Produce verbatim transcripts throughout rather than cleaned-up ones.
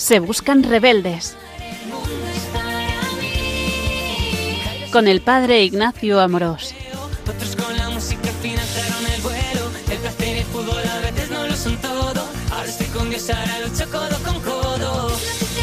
Se buscan rebeldes. Con el padre Ignacio Amorós. Otros con la música financiaron el vuelo. El placer y el fútbol a veces no lo son todo. Ahora estoy con Dios, ahora lucho codo con codo.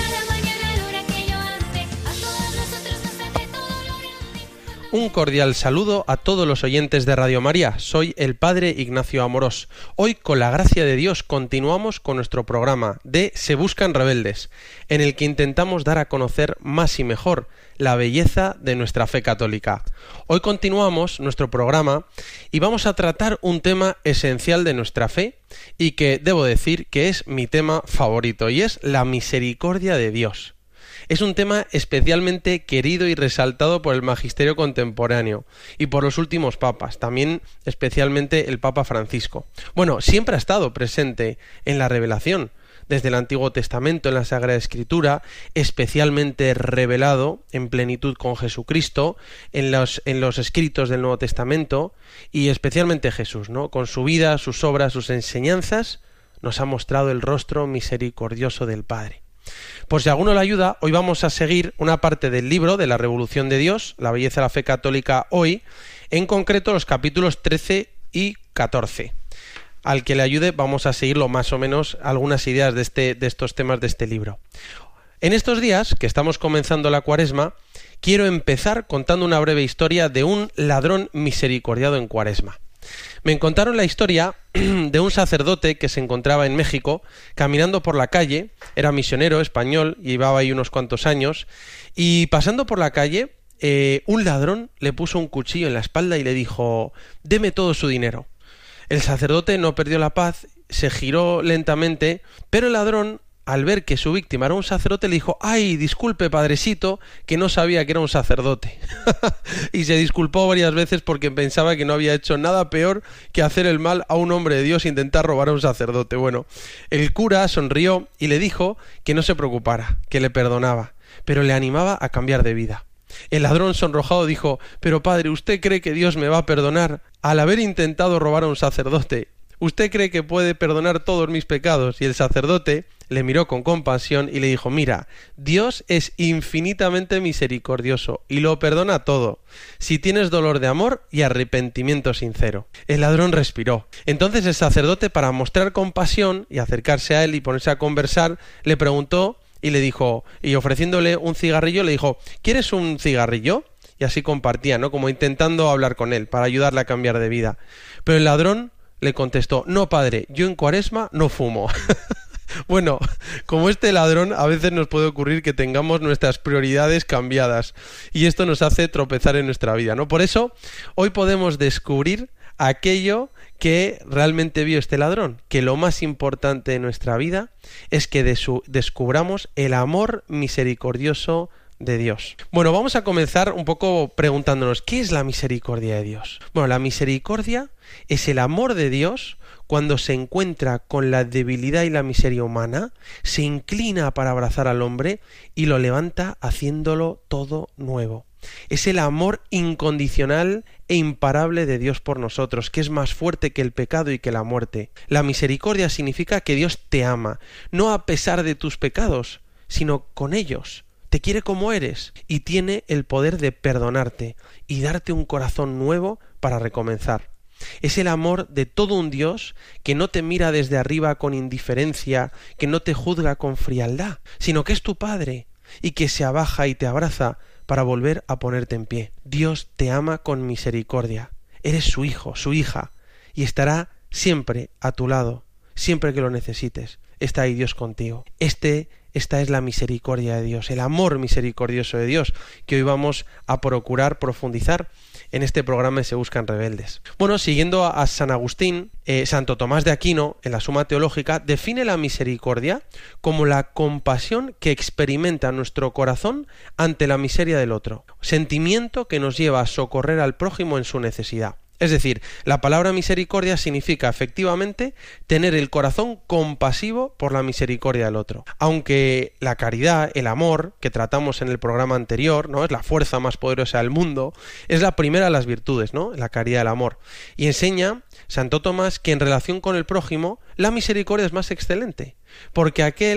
Un cordial saludo a todos los oyentes de Radio María. Soy el padre Ignacio Amorós. Hoy, con la gracia de Dios, continuamos con nuestro programa de Se buscan rebeldes, en el que intentamos dar a conocer más y mejor la belleza de nuestra fe católica. Hoy continuamos nuestro programa y vamos a tratar un tema esencial de nuestra fe y que debo decir que es mi tema favorito, y es la misericordia de Dios. Es un tema especialmente querido y resaltado por el magisterio contemporáneo y por los últimos papas, también especialmente el Papa Francisco. Bueno, siempre ha estado presente en la revelación, desde el Antiguo Testamento en la Sagrada Escritura, especialmente revelado en plenitud con Jesucristo, en los, en los escritos del Nuevo Testamento, y especialmente Jesús, ¿no? Con su vida, sus obras, sus enseñanzas, nos ha mostrado el rostro misericordioso del Padre. Por si alguno le ayuda, hoy vamos a seguir una parte del libro de la Revolución de Dios, la belleza de la fe católica hoy, en concreto los capítulos trece y catorce. Al que le ayude vamos a seguirlo más o menos algunas ideas de, este, de estos temas de este libro. En estos días, que estamos comenzando la Cuaresma, quiero empezar contando una breve historia de un ladrón misericordiado en Cuaresma. Me contaron la historia de un sacerdote que se encontraba en México caminando por la calle, era misionero español, llevaba ahí unos cuantos años, y pasando por la calle, eh, un ladrón le puso un cuchillo en la espalda y le dijo: «Deme todo su dinero». El sacerdote no perdió la paz, se giró lentamente, pero el ladrón, al ver que su víctima era un sacerdote, le dijo: «Ay, disculpe, padrecito, que no sabía que era un sacerdote». Y se disculpó varias veces porque pensaba que no había hecho nada peor que hacer el mal a un hombre de Dios e intentar robar a un sacerdote. Bueno, el cura sonrió y le dijo que no se preocupara, que le perdonaba, pero le animaba a cambiar de vida. El ladrón sonrojado dijo: «Pero padre, ¿usted cree que Dios me va a perdonar al haber intentado robar a un sacerdote? ¿Usted cree que puede perdonar todos mis pecados?» Y el sacerdote le miró con compasión y le dijo: «Mira, Dios es infinitamente misericordioso y lo perdona todo, si tienes dolor de amor y arrepentimiento sincero». El ladrón respiró. Entonces el sacerdote, para mostrar compasión y acercarse a él y ponerse a conversar, le preguntó y le dijo, y ofreciéndole un cigarrillo, le dijo: «¿Quieres un cigarrillo?». Y así compartía, ¿no? Como intentando hablar con él para ayudarle a cambiar de vida. Pero el ladrón le contestó: «No, padre, yo en Cuaresma no fumo». Bueno, como este ladrón, a veces nos puede ocurrir que tengamos nuestras prioridades cambiadas y esto nos hace tropezar en nuestra vida, ¿no? Por eso, hoy podemos descubrir aquello que realmente vio este ladrón, que lo más importante de nuestra vida es que desu- descubramos el amor misericordioso de Dios. Bueno, vamos a comenzar un poco preguntándonos: ¿qué es la misericordia de Dios? Bueno, la misericordia es el amor de Dios cuando se encuentra con la debilidad y la miseria humana, se inclina para abrazar al hombre y lo levanta haciéndolo todo nuevo. Es el amor incondicional e imparable de Dios por nosotros, que es más fuerte que el pecado y que la muerte. La misericordia significa que Dios te ama, no a pesar de tus pecados, sino con ellos. Te quiere como eres y tiene el poder de perdonarte y darte un corazón nuevo para recomenzar. Es el amor de todo un Dios que no te mira desde arriba con indiferencia, que no te juzga con frialdad, sino que es tu Padre y que se abaja y te abraza para volver a ponerte en pie. Dios te ama con misericordia. Eres su hijo, su hija, y estará siempre a tu lado, siempre que lo necesites. Está ahí Dios contigo. Este, esta es la misericordia de Dios, el amor misericordioso de Dios, que hoy vamos a procurar profundizar en este programa de Se Buscan Rebeldes. Bueno, siguiendo a, a San Agustín, eh, Santo Tomás de Aquino, en la Suma Teológica, define la misericordia como la compasión que experimenta nuestro corazón ante la miseria del otro, sentimiento que nos lleva a socorrer al prójimo en su necesidad. Es decir, la palabra misericordia significa efectivamente tener el corazón compasivo por la misericordia del otro. Aunque la caridad, el amor, que tratamos en el programa anterior, ¿no?, es la fuerza más poderosa del mundo, es la primera de las virtudes, ¿no?, la caridad, el amor. Y enseña Santo Tomás que en relación con el prójimo, la misericordia es más excelente, porque aquel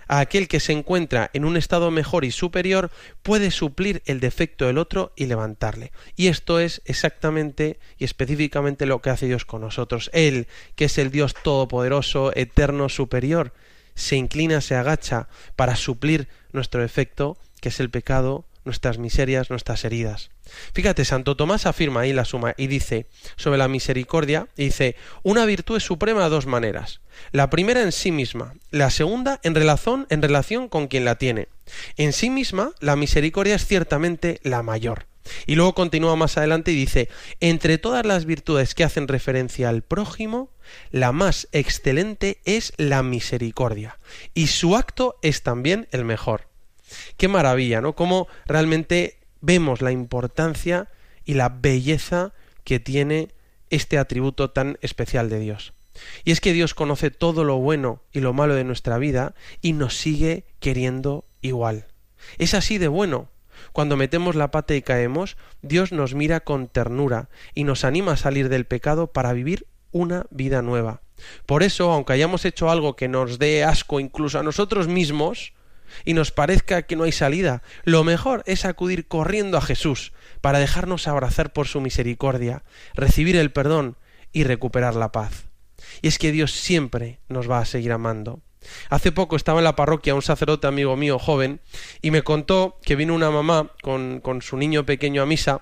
a aquel que se encuentra en un estado mejor y superior, puede suplir el defecto del otro y levantarle. Y esto es exactamente y específicamente lo que hace Dios con nosotros. Él, que es el Dios todopoderoso, eterno, superior, se inclina, se agacha para suplir nuestro defecto, que es el pecado, nuestras miserias, nuestras heridas. Fíjate, Santo Tomás afirma ahí la suma y dice sobre la misericordia, dice, una virtud es suprema de dos maneras. La primera en sí misma, la segunda en relación, en relación con quien la tiene. En sí misma, la misericordia es ciertamente la mayor. Y luego continúa más adelante y dice, entre todas las virtudes que hacen referencia al prójimo, la más excelente es la misericordia, y su acto es también el mejor. Qué maravilla, ¿no? Cómo realmente vemos la importancia y la belleza que tiene este atributo tan especial de Dios. Y es que Dios conoce todo lo bueno y lo malo de nuestra vida y nos sigue queriendo igual. Es así de bueno. Cuando metemos la pata y caemos, Dios nos mira con ternura y nos anima a salir del pecado para vivir una vida nueva. Por eso, aunque hayamos hecho algo que nos dé asco incluso a nosotros mismos, y nos parezca que no hay salida, lo mejor es acudir corriendo a Jesús para dejarnos abrazar por su misericordia, recibir el perdón y recuperar la paz. Y es que Dios siempre nos va a seguir amando. Hace poco estaba en la parroquia un sacerdote amigo mío joven y me contó que vino una mamá con, con su niño pequeño a misa.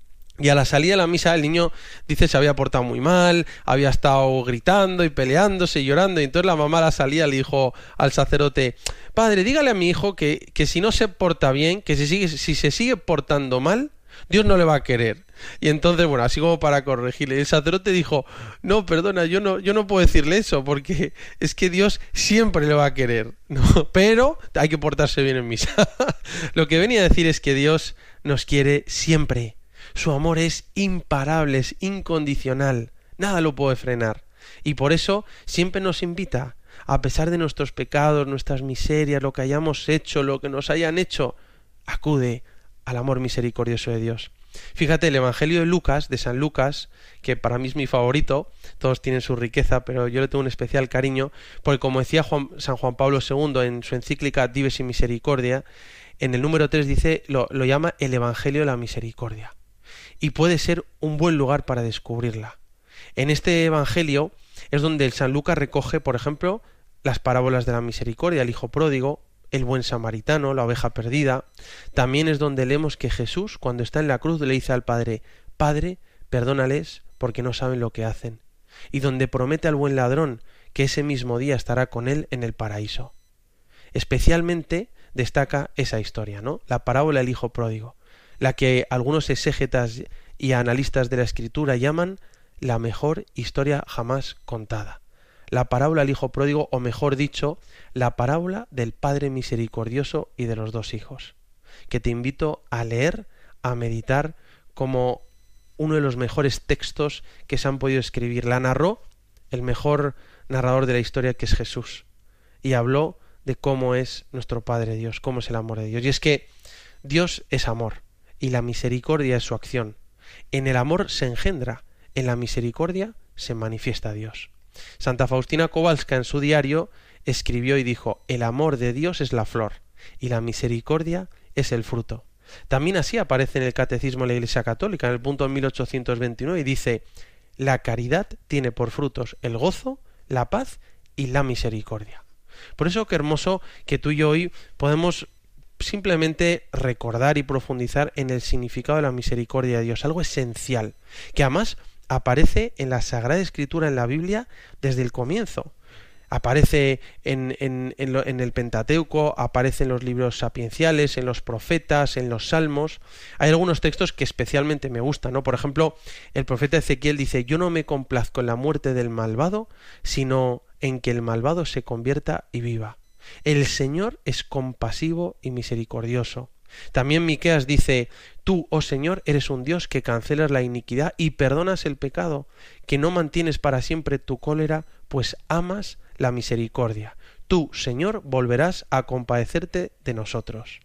Y a la salida de la misa el niño, dice, se había portado muy mal, había estado gritando y peleándose y llorando, y entonces la mamá a la salida le dijo al sacerdote, padre, dígale a mi hijo que, que si no se porta bien, que si, sigue, si se sigue portando mal, Dios no le va a querer. Y entonces, bueno, así como para corregirle, el sacerdote dijo, no, perdona, yo no, yo no puedo decirle eso, porque es que Dios siempre le va a querer, ¿no? Pero hay que portarse bien en misa. Lo que venía a decir es que Dios nos quiere siempre. Su amor es imparable, es incondicional, nada lo puede frenar. Y por eso siempre nos invita, a pesar de nuestros pecados, nuestras miserias, lo que hayamos hecho, lo que nos hayan hecho, acude al amor misericordioso de Dios. Fíjate, el Evangelio de Lucas, de San Lucas, que para mí es mi favorito, todos tienen su riqueza, pero yo le tengo un especial cariño, porque como decía Juan, San Juan Pablo segundo en su encíclica Dives in Misericordia, en el número tres dice, lo, lo llama el Evangelio de la Misericordia. Y puede ser un buen lugar para descubrirla. En este Evangelio es donde el San Lucas recoge, por ejemplo, las parábolas de la misericordia, el hijo pródigo, el buen samaritano, la oveja perdida. También es donde leemos que Jesús, cuando está en la cruz, le dice al Padre, Padre, perdónales porque no saben lo que hacen. Y donde promete al buen ladrón que ese mismo día estará con él en el paraíso. Especialmente destaca esa historia, ¿no? La parábola del hijo pródigo, la que algunos exégetas y analistas de la Escritura llaman la mejor historia jamás contada. La parábola del hijo pródigo, o mejor dicho, la parábola del Padre misericordioso y de los dos hijos, que te invito a leer, a meditar como uno de los mejores textos que se han podido escribir. La narró el mejor narrador de la historia, que es Jesús, y habló de cómo es nuestro Padre Dios, cómo es el amor de Dios. Y es que Dios es amor, y la misericordia es su acción. En el amor se engendra, en la misericordia se manifiesta Dios. Santa Faustina Kowalska en su diario escribió y dijo, el amor de Dios es la flor y la misericordia es el fruto. También así aparece en el Catecismo de la Iglesia Católica, en el punto mil ochocientos veintinueve, y dice, la caridad tiene por frutos el gozo, la paz y la misericordia. Por eso qué hermoso que tú y yo hoy podemos simplemente recordar y profundizar en el significado de la misericordia de Dios, algo esencial, que además aparece en la Sagrada Escritura, en la Biblia, desde el comienzo. Aparece en, en, en, lo, en el Pentateuco, aparece en los libros sapienciales, en los profetas, en los salmos. Hay algunos textos que especialmente me gustan, ¿no? Por ejemplo, el profeta Ezequiel dice, yo no me complazco en la muerte del malvado, sino en que el malvado se convierta y viva. El Señor es compasivo y misericordioso. También Miqueas dice, tú, oh Señor, eres un Dios que cancelas la iniquidad y perdonas el pecado, que no mantienes para siempre tu cólera, pues amas la misericordia. Tú, Señor, volverás a compadecerte de nosotros.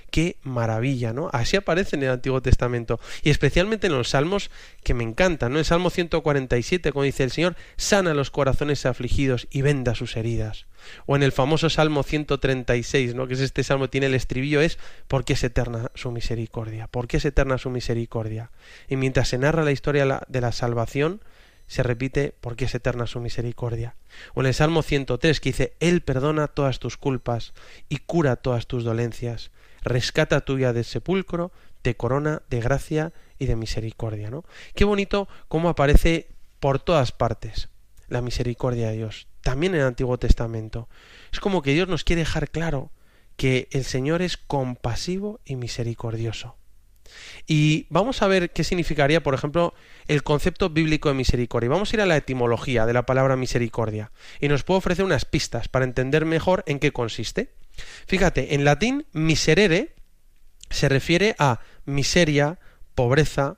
¡Qué maravilla!, ¿no? Así aparece en el Antiguo Testamento, y especialmente en los salmos que me encantan, ¿no? El Salmo ciento cuarenta y siete, cuando dice: el Señor sana los corazones afligidos y venda sus heridas. O en el famoso Salmo ciento treinta y seis, ¿no? Que es este salmo, tiene el estribillo, es: porque es eterna su misericordia, porque es eterna su misericordia. Y mientras se narra la historia de la salvación, se repite: porque es eterna su misericordia. O en el Salmo ciento tres, que dice: Él perdona todas tus culpas y cura todas tus dolencias, rescata tu vida del sepulcro, te corona de gracia y de misericordia, ¿no? Qué bonito cómo aparece por todas partes la misericordia de Dios, también en el Antiguo Testamento. Es como que Dios nos quiere dejar claro que el Señor es compasivo y misericordioso. Y vamos a ver qué significaría, por ejemplo, el concepto bíblico de misericordia. Vamos a ir a la etimología de la palabra misericordia y nos puede ofrecer unas pistas para entender mejor en qué consiste. Fíjate, en latín, miserere se refiere a miseria, pobreza.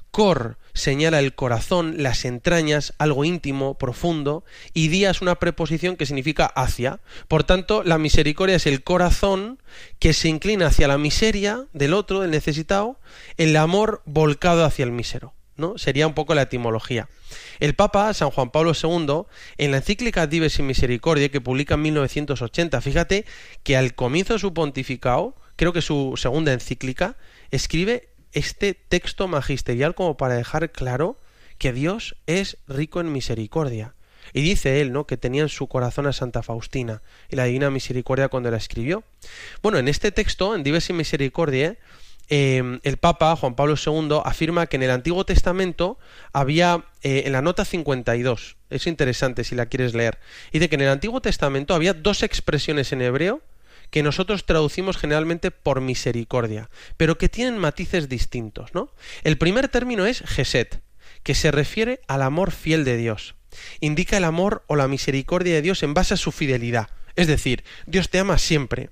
Cor señala el corazón, las entrañas, algo íntimo, profundo, y dia es una preposición que significa hacia. Por tanto, la misericordia es el corazón que se inclina hacia la miseria del otro, del necesitado, el amor volcado hacia el mísero, ¿no? Sería un poco la etimología. El Papa San Juan Pablo segundo, en la encíclica Dives in Misericordiae, que publica en mil novecientos ochenta, fíjate que al comienzo de su pontificado, creo que su segunda encíclica, escribe este texto magisterial como para dejar claro que Dios es rico en misericordia. Y dice él, ¿no?, que tenía en su corazón a Santa Faustina y la Divina Misericordia cuando la escribió. Bueno, en este texto, en Dives in Misericordiae, eh, el Papa Juan Pablo segundo afirma que en el Antiguo Testamento había, eh, en la nota cincuenta y dos, es interesante si la quieres leer, dice que en el Antiguo Testamento había dos expresiones en hebreo que nosotros traducimos generalmente por misericordia, pero que tienen matices distintos, ¿no? El primer término es Gesed, que se refiere al amor fiel de Dios. Indica el amor o la misericordia de Dios en base a su fidelidad. Es decir, Dios te ama siempre,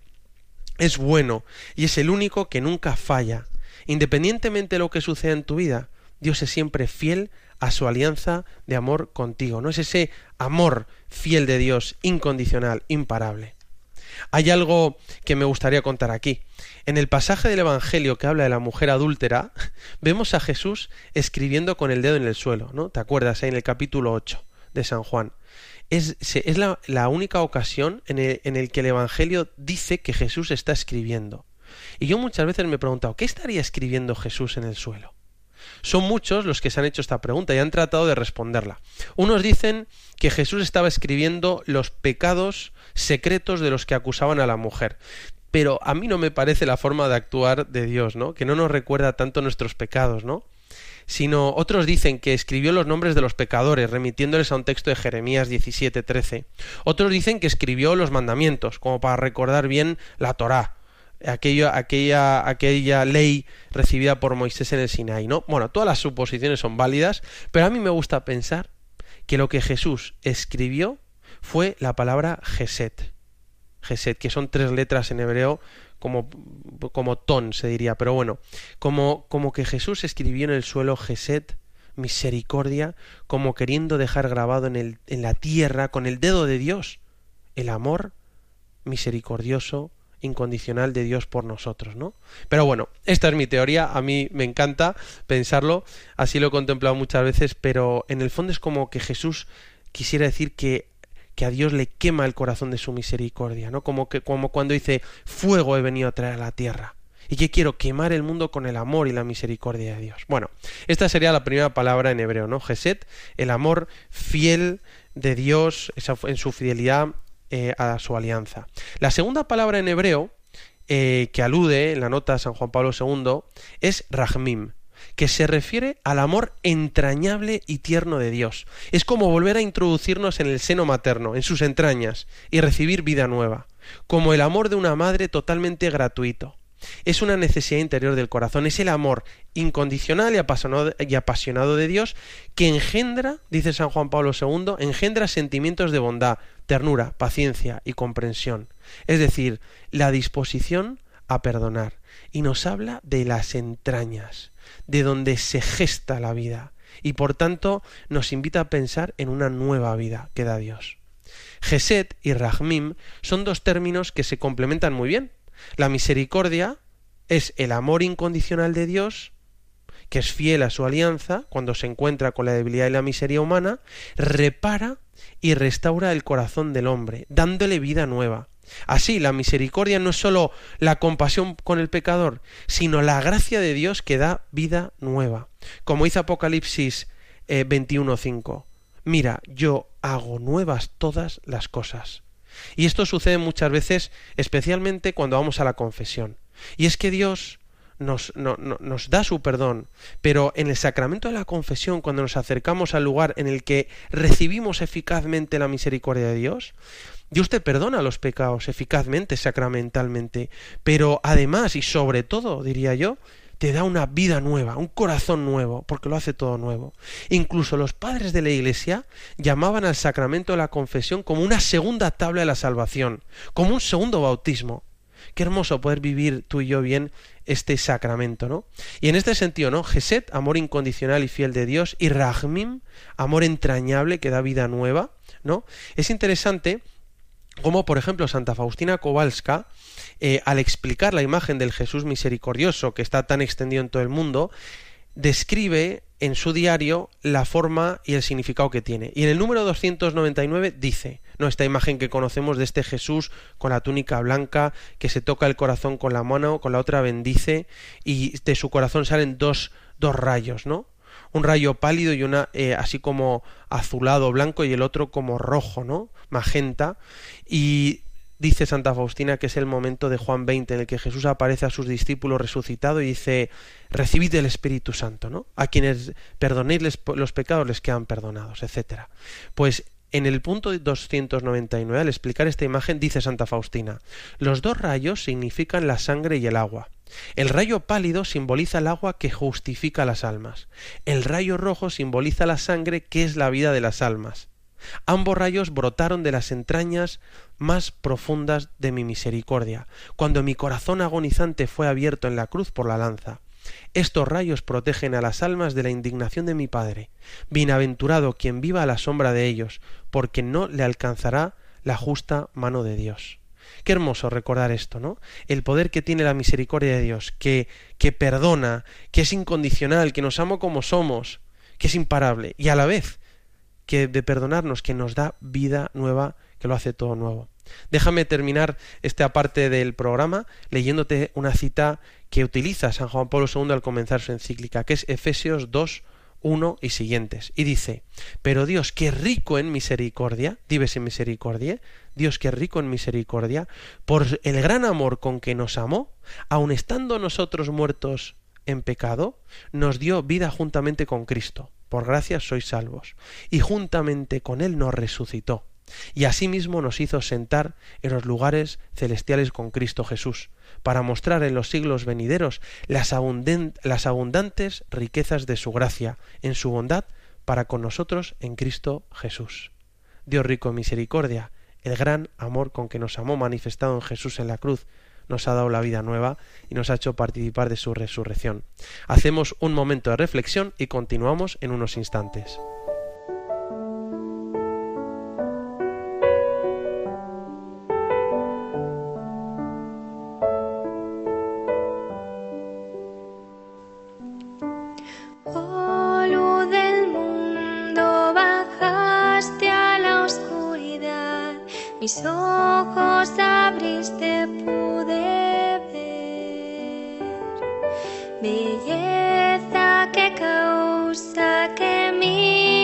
es bueno y es el único que nunca falla. Independientemente de lo que suceda en tu vida, Dios es siempre fiel a su alianza de amor contigo, ¿no? Es ese amor fiel de Dios, incondicional, imparable. Hay algo que me gustaría contar aquí. En el pasaje del Evangelio que habla de la mujer adúltera, vemos a Jesús escribiendo con el dedo en el suelo, ¿no? ¿Te acuerdas? En el capítulo ocho de San Juan. Es, es la, la única ocasión en el, en el que el Evangelio dice que Jesús está escribiendo. Y yo muchas veces me he preguntado, ¿qué estaría escribiendo Jesús en el suelo? Son muchos los que se han hecho esta pregunta y han tratado de responderla. Unos dicen que Jesús estaba escribiendo los pecados secretos de los que acusaban a la mujer. Pero a mí no me parece la forma de actuar de Dios, ¿no? Que no nos recuerda tanto nuestros pecados, ¿no? Sino otros dicen que escribió los nombres de los pecadores, remitiéndoles a un texto de Jeremías diecisiete trece. Otros dicen que escribió los mandamientos, como para recordar bien la Torá, aquello, aquella, aquella ley recibida por Moisés en el Sinaí, ¿no? Bueno, todas las suposiciones son válidas, pero a mí me gusta pensar que lo que Jesús escribió fue la palabra Gesed, Gesed, que son tres letras en hebreo, como, como ton se diría, pero bueno, como, como que Jesús escribió en el suelo Gesed, misericordia, como queriendo dejar grabado en, el, en la tierra, con el dedo de Dios, el amor misericordioso, incondicional de Dios por nosotros, ¿no? Pero bueno, esta es mi teoría, a mí me encanta pensarlo, así lo he contemplado muchas veces, pero en el fondo es como que Jesús quisiera decir que que a Dios le quema el corazón de su misericordia, ¿no? Como que como cuando dice, fuego he venido a traer a la tierra, y que quiero quemar el mundo con el amor y la misericordia de Dios. Bueno, esta sería la primera palabra en hebreo, ¿no? Gesed, el amor fiel de Dios en su fidelidad eh, a su alianza. La segunda palabra en hebreo eh, que alude en la nota de San Juan Pablo segundo es rajmim, que se refiere al amor entrañable y tierno de Dios. Es como volver a introducirnos en el seno materno, en sus entrañas, y recibir vida nueva, como el amor de una madre totalmente gratuito. Es una necesidad interior del corazón, es el amor incondicional y apasionado, y apasionado de Dios que engendra, dice San Juan Pablo segundo, engendra sentimientos de bondad, ternura, paciencia y comprensión. Es decir, la disposición a perdonar. Y nos habla de las entrañas, de donde se gesta la vida, y por tanto nos invita a pensar en una nueva vida que da Dios. Gesed y Rajmim son dos términos que se complementan muy bien. La misericordia Es el amor incondicional de Dios, que es fiel a su alianza cuando se encuentra con la debilidad y la miseria humana, repara y restaura el corazón del hombre, dándole vida nueva. Así, la misericordia no es sólo la compasión con el pecador, sino la gracia de Dios que da vida nueva. Como dice Apocalipsis eh, veintiuno cinco, mira, yo hago nuevas todas las cosas. Y esto sucede muchas veces, especialmente cuando vamos a la confesión. Y es que Dios nos, no, no, nos da su perdón, pero en el sacramento de la confesión, cuando nos acercamos al lugar en el que recibimos eficazmente la misericordia de Dios, Dios te perdona los pecados eficazmente, sacramentalmente, pero además y sobre todo, diría yo, te da una vida nueva, un corazón nuevo, porque lo hace todo nuevo. Incluso los padres de la Iglesia llamaban al sacramento de la confesión como una segunda tabla de la salvación, como un segundo bautismo. Qué hermoso poder vivir tú y yo bien este sacramento, ¿no? Y en este sentido, ¿no? Gesed, amor incondicional y fiel de Dios, y Rajmim, amor entrañable que da vida nueva, ¿no? Es interesante como, por ejemplo, Santa Faustina Kowalska, eh, al explicar la imagen del Jesús misericordioso que está tan extendido en todo el mundo, describe en su diario la forma y el significado que tiene. Y en el número doscientos noventa y nueve dice, no, esta imagen que conocemos de este Jesús con la túnica blanca, que se toca el corazón con la mano, con la otra bendice, y de su corazón salen dos, dos rayos, ¿no? Un rayo pálido y una eh, así como azulado blanco y el otro como rojo, ¿no? Magenta. Y dice Santa Faustina que es el momento de Juan veinte en el que Jesús aparece a sus discípulos resucitado y dice, recibid el Espíritu Santo, ¿no? A quienes perdonéis los pecados les quedan perdonados, etcétera. Pues en el punto doscientos noventa y nueve, al explicar esta imagen, dice Santa Faustina, los dos rayos significan la sangre y el agua. El rayo pálido simboliza el agua que justifica las almas. El rayo rojo simboliza la sangre que es la vida de las almas. Ambos rayos brotaron de las entrañas más profundas de mi misericordia, cuando mi corazón agonizante fue abierto en la cruz por la lanza. Estos rayos protegen a las almas de la indignación de mi Padre. Bienaventurado quien viva a la sombra de ellos, porque no le alcanzará la justa mano de Dios. Qué hermoso recordar esto, ¿no? El poder que tiene la misericordia de Dios, que, que perdona, que es incondicional, que nos ama como somos, que es imparable, y a la vez que de perdonarnos, que nos da vida nueva, que lo hace todo nuevo. Déjame terminar esta parte del programa leyéndote una cita que utiliza San Juan Pablo segundo al comenzar su encíclica, que es Efesios dos, uno y siguientes, y dice, pero Dios que es rico en misericordia, dives en misericordia, Dios que es rico en misericordia, por el gran amor con que nos amó, aun estando nosotros muertos en pecado, nos dio vida juntamente con Cristo, por gracia sois salvos, y juntamente con Él nos resucitó, y asimismo nos hizo sentar en los lugares celestiales con Cristo Jesús, para mostrar en los siglos venideros las, abundant- las abundantes riquezas de su gracia, en su bondad para con nosotros en Cristo Jesús. Dios rico en misericordia, el gran amor con que nos amó manifestado en Jesús en la cruz, nos ha dado la vida nueva y nos ha hecho participar de su resurrección. Hacemos un momento de reflexión y continuamos en unos instantes. Oh, luz del mundo, bajaste a la oscuridad, mis ojos abriste, pude ver belleza que causa que mi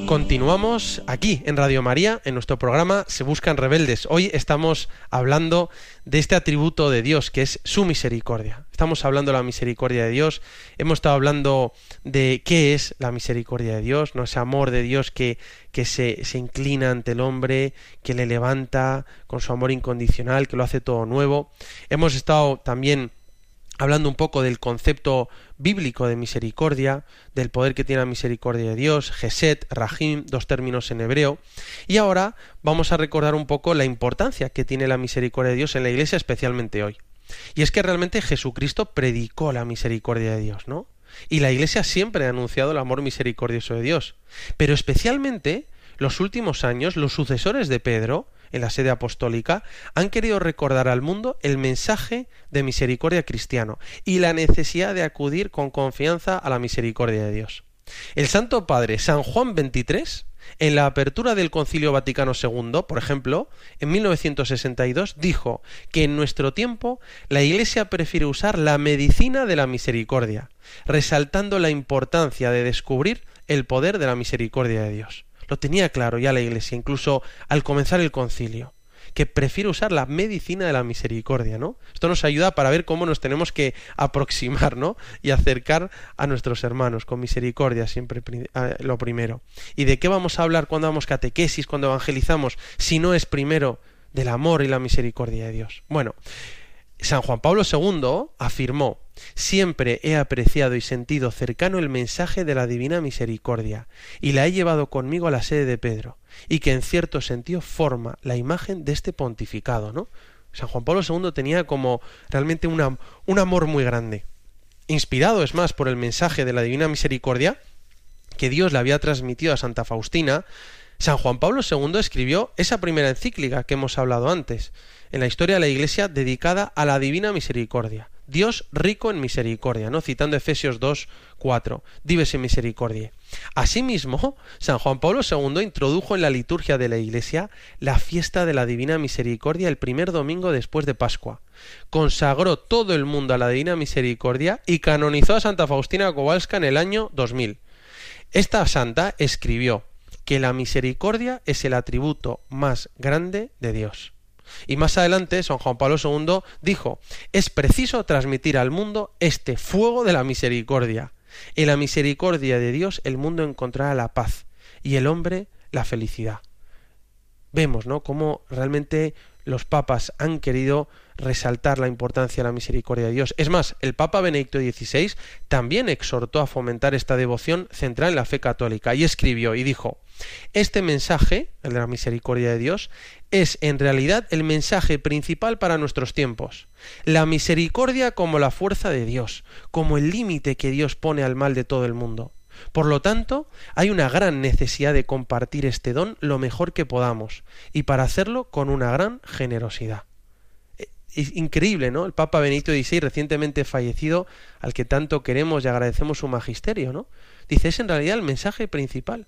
Continuamos aquí en Radio María, en nuestro programa Se Buscan Rebeldes. Hoy estamos hablando de este atributo de Dios, que es su misericordia. Estamos hablando de la misericordia de Dios, hemos estado hablando de qué es la misericordia de Dios, ¿no? Ese amor de Dios que, que se, se inclina ante el hombre, que le levanta con su amor incondicional, que lo hace todo nuevo. Hemos estado también hablando un poco del concepto bíblico de misericordia, del poder que tiene la misericordia de Dios, Gesed, Rahim, dos términos en hebreo, y ahora vamos a recordar un poco la importancia que tiene la misericordia de Dios en la Iglesia, especialmente hoy. Y es que realmente Jesucristo predicó la misericordia de Dios, ¿no? Y la Iglesia siempre ha anunciado el amor misericordioso de Dios, pero especialmente los últimos años, los sucesores de Pedro, en la sede apostólica, han querido recordar al mundo el mensaje de misericordia cristiano y la necesidad de acudir con confianza a la misericordia de Dios. El Santo Padre San Juan veintitrés, en la apertura del Concilio Vaticano segundo, por ejemplo, en mil novecientos sesenta y dos, dijo que en nuestro tiempo la Iglesia prefiere usar la medicina de la misericordia, resaltando la importancia de descubrir el poder de la misericordia de Dios. Lo tenía claro ya la Iglesia, incluso al comenzar el concilio, que prefiere usar la medicina de la misericordia, ¿no? Esto nos ayuda para ver cómo nos tenemos que aproximar, ¿no? Y acercar a nuestros hermanos con misericordia, siempre lo primero. ¿Y de qué vamos a hablar cuando damos catequesis, cuando evangelizamos, si no es primero del amor y la misericordia de Dios? Bueno, San Juan Pablo segundo afirmó: siempre he apreciado y sentido cercano el mensaje de la divina misericordia, y la he llevado conmigo a la sede de Pedro, y que en cierto sentido forma la imagen de este pontificado, ¿no? San Juan Pablo segundo tenía como realmente una, un amor muy grande, inspirado es más por el mensaje de la divina misericordia que Dios le había transmitido a Santa Faustina. San Juan Pablo segundo escribió esa primera encíclica que hemos hablado antes, en la historia de la Iglesia, dedicada a la divina misericordia. Dios rico en misericordia, ¿no? Citando Efesios dos, cuatro. Divese misericordia. Asimismo, San Juan Pablo segundo introdujo en la liturgia de la Iglesia la fiesta de la divina misericordia el primer domingo después de Pascua. Consagró todo el mundo a la divina misericordia y canonizó a Santa Faustina Kowalska en el año dos mil. Esta santa escribió que la misericordia es el atributo más grande de Dios. Y más adelante, San Juan Pablo segundo dijo: es preciso transmitir al mundo este fuego de la misericordia. En la misericordia de Dios el mundo encontrará la paz y el hombre la felicidad. Vemos, ¿no?, cómo realmente los papas han querido resaltar la importancia de la misericordia de Dios. Es más, el Papa Benedicto dieciséis también exhortó a fomentar esta devoción central en la fe católica y escribió y dijo: este mensaje, el de la misericordia de Dios, es en realidad el mensaje principal para nuestros tiempos. La misericordia como la fuerza de Dios, como el límite que Dios pone al mal de todo el mundo. Por lo tanto, hay una gran necesidad de compartir este don lo mejor que podamos, y para hacerlo con una gran generosidad. Es increíble, ¿no? El Papa Benedicto dieciséis, recientemente fallecido, al que tanto queremos y agradecemos su magisterio, ¿no? Dice, es en realidad el mensaje principal.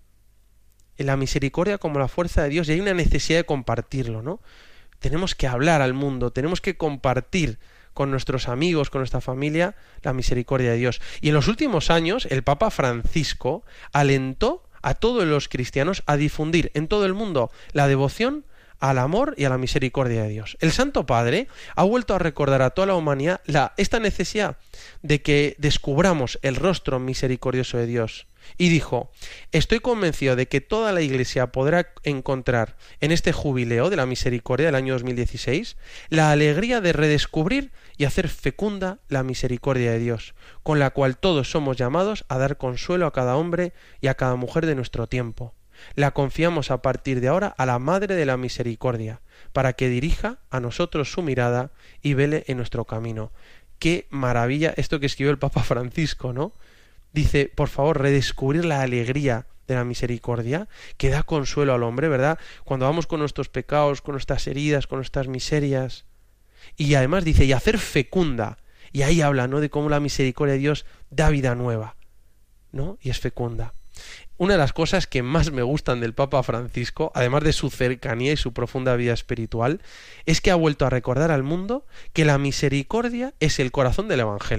En la misericordia como la fuerza de Dios, y hay una necesidad de compartirlo, ¿no? Tenemos que hablar al mundo, tenemos que compartir con nuestros amigos, con nuestra familia, la misericordia de Dios. Y en los últimos años, el Papa Francisco alentó a todos los cristianos a difundir en todo el mundo la devoción al amor y a la misericordia de Dios. El Santo Padre ha vuelto a recordar a toda la humanidad la, esta necesidad de que descubramos el rostro misericordioso de Dios. Y dijo: estoy convencido de que toda la Iglesia podrá encontrar en este jubileo de la misericordia del año dos mil dieciséis la alegría de redescubrir y hacer fecunda la misericordia de Dios, con la cual todos somos llamados a dar consuelo a cada hombre y a cada mujer de nuestro tiempo. La confiamos a partir de ahora a la Madre de la Misericordia, para que dirija a nosotros su mirada y vele en nuestro camino. Qué maravilla esto que escribió el Papa Francisco, ¿no? Dice, por favor, redescubrir la alegría de la misericordia que da consuelo al hombre, ¿verdad? Cuando vamos con nuestros pecados, con nuestras heridas, con nuestras miserias. Y además dice, y hacer fecunda. Y ahí habla, ¿no?, de cómo la misericordia de Dios da vida nueva, ¿no? Y es fecunda. Una de las cosas que más me gustan del Papa Francisco, además de su cercanía y su profunda vida espiritual, es que ha vuelto a recordar al mundo que la misericordia es el corazón del Evangelio.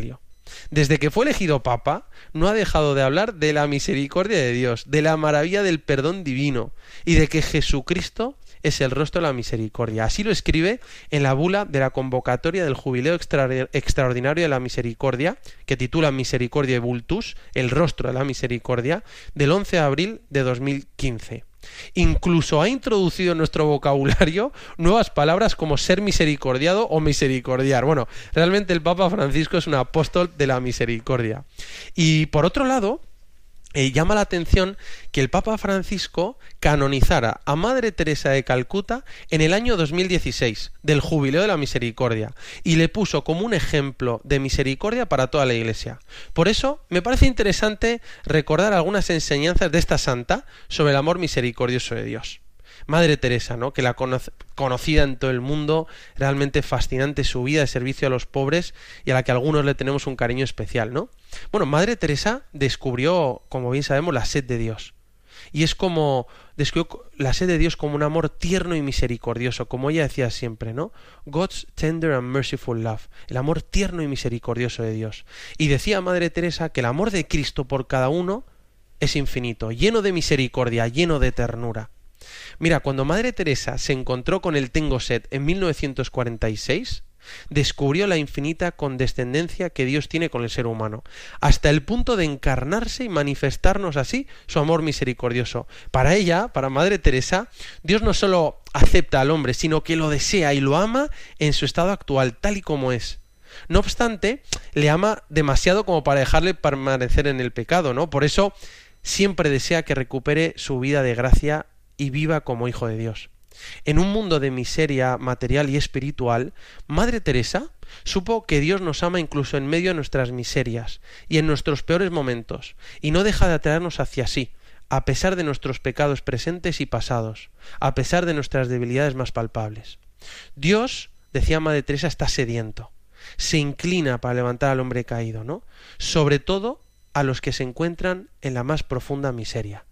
Desde que fue elegido papa, no ha dejado de hablar de la misericordia de Dios, de la maravilla del perdón divino y de que Jesucristo es el rostro de la misericordia. Así lo escribe en la bula de la convocatoria del Jubileo extra Extraordinario de la Misericordia, que titula Misericordiae Vultus, el rostro de la misericordia, del once de abril de dos mil quince. Incluso ha introducido en nuestro vocabulario nuevas palabras como ser misericordiado o misericordiar. Bueno, realmente el Papa Francisco es un apóstol de la misericordia. Y por otro lado, Eh, llama la atención que el Papa Francisco canonizara a Madre Teresa de Calcuta en el año dos mil dieciséis, del Jubileo de la Misericordia, y le puso como un ejemplo de misericordia para toda la Iglesia. Por eso me parece interesante recordar algunas enseñanzas de esta santa sobre el amor misericordioso de Dios. Madre Teresa, ¿no? Que la cono- conocida en todo el mundo, realmente fascinante su vida de servicio a los pobres y a la que algunos le tenemos un cariño especial, ¿no? Bueno, Madre Teresa descubrió, como bien sabemos, la sed de Dios. Y es como, descubrió la sed de Dios como un amor tierno y misericordioso, como ella decía siempre, ¿no? God's tender and merciful love, el amor tierno y misericordioso de Dios. Y decía Madre Teresa que el amor de Cristo por cada uno es infinito, lleno de misericordia, lleno de ternura. Mira, cuando Madre Teresa se encontró con el Tengo Sed en mil novecientos cuarenta y seis, descubrió la infinita condescendencia que Dios tiene con el ser humano, hasta el punto de encarnarse y manifestarnos así su amor misericordioso. Para ella, para Madre Teresa, Dios no solo acepta al hombre, sino que lo desea y lo ama en su estado actual, tal y como es. No obstante, le ama demasiado como para dejarle permanecer en el pecado, ¿no? Por eso siempre desea que recupere su vida de gracia y viva como hijo de Dios. En un mundo de miseria material y espiritual, Madre Teresa supo que Dios nos ama incluso en medio de nuestras miserias y en nuestros peores momentos, y no deja de atraernos hacia sí, a pesar de nuestros pecados presentes y pasados, a pesar de nuestras debilidades más palpables. Dios, decía Madre Teresa, está sediento, se inclina para levantar al hombre caído, ¿no? Sobre todo a los que se encuentran en la más profunda miseria.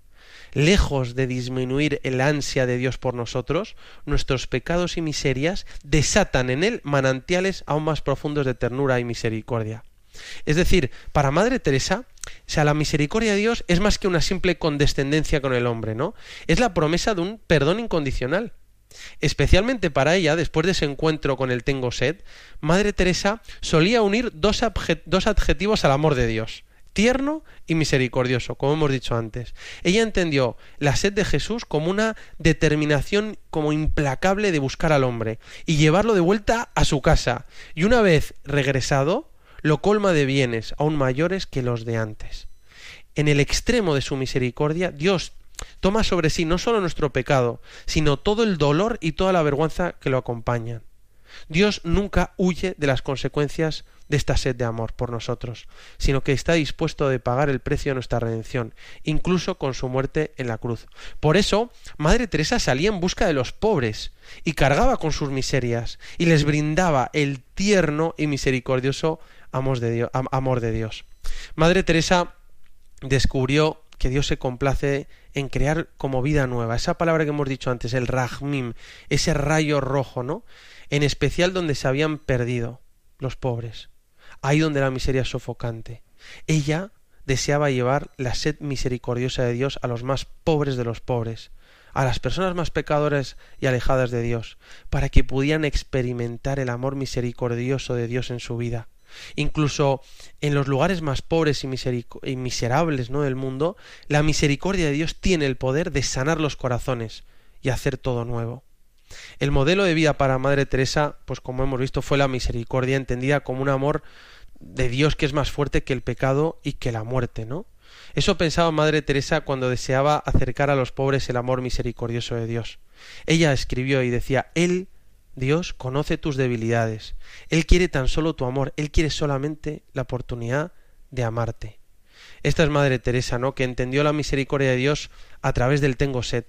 Lejos de disminuir el ansia de Dios por nosotros, nuestros pecados y miserias desatan en él manantiales aún más profundos de ternura y misericordia. Es decir, para Madre Teresa, o sea, la misericordia de Dios es más que una simple condescendencia con el hombre, ¿no? Es la promesa de un perdón incondicional. Especialmente para ella, después de ese encuentro con el Tengo Sed, Madre Teresa solía unir dos, dos adjetivos al amor de Dios: tierno y misericordioso, como hemos dicho antes. Ella entendió la sed de Jesús como una determinación como implacable de buscar al hombre y llevarlo de vuelta a su casa, y una vez regresado, lo colma de bienes aún mayores que los de antes. En el extremo de su misericordia, Dios toma sobre sí no solo nuestro pecado, sino todo el dolor y toda la vergüenza que lo acompañan. Dios nunca huye de las consecuencias de esta sed de amor por nosotros, sino que está dispuesto a pagar el precio de nuestra redención, incluso con su muerte en la cruz. Por eso, Madre Teresa salía en busca de los pobres y cargaba con sus miserias y les brindaba el tierno y misericordioso amor de Dios. Amor de Dios. Madre Teresa descubrió que Dios se complace en crear como vida nueva. Esa palabra que hemos dicho antes, el rajmim, ese rayo rojo, ¿no? En especial donde se habían perdido los pobres, ahí donde la miseria es sofocante. Ella deseaba llevar la sed misericordiosa de Dios a los más pobres de los pobres, a las personas más pecadoras y alejadas de Dios, para que pudieran experimentar el amor misericordioso de Dios en su vida. Incluso en los lugares más pobres y, miseric- y miserables, ¿no?, del mundo, la misericordia de Dios tiene el poder de sanar los corazones y hacer todo nuevo. El modelo de vida para Madre Teresa, pues como hemos visto, fue la misericordia, entendida como un amor de Dios que es más fuerte que el pecado y que la muerte, ¿no? Eso pensaba Madre Teresa cuando deseaba acercar a los pobres el amor misericordioso de Dios. Ella escribió y decía: Él, Dios, conoce tus debilidades. Él quiere tan solo tu amor. Él quiere solamente la oportunidad de amarte. Esta es Madre Teresa, ¿no?, que entendió la misericordia de Dios a través del Tengo Sed.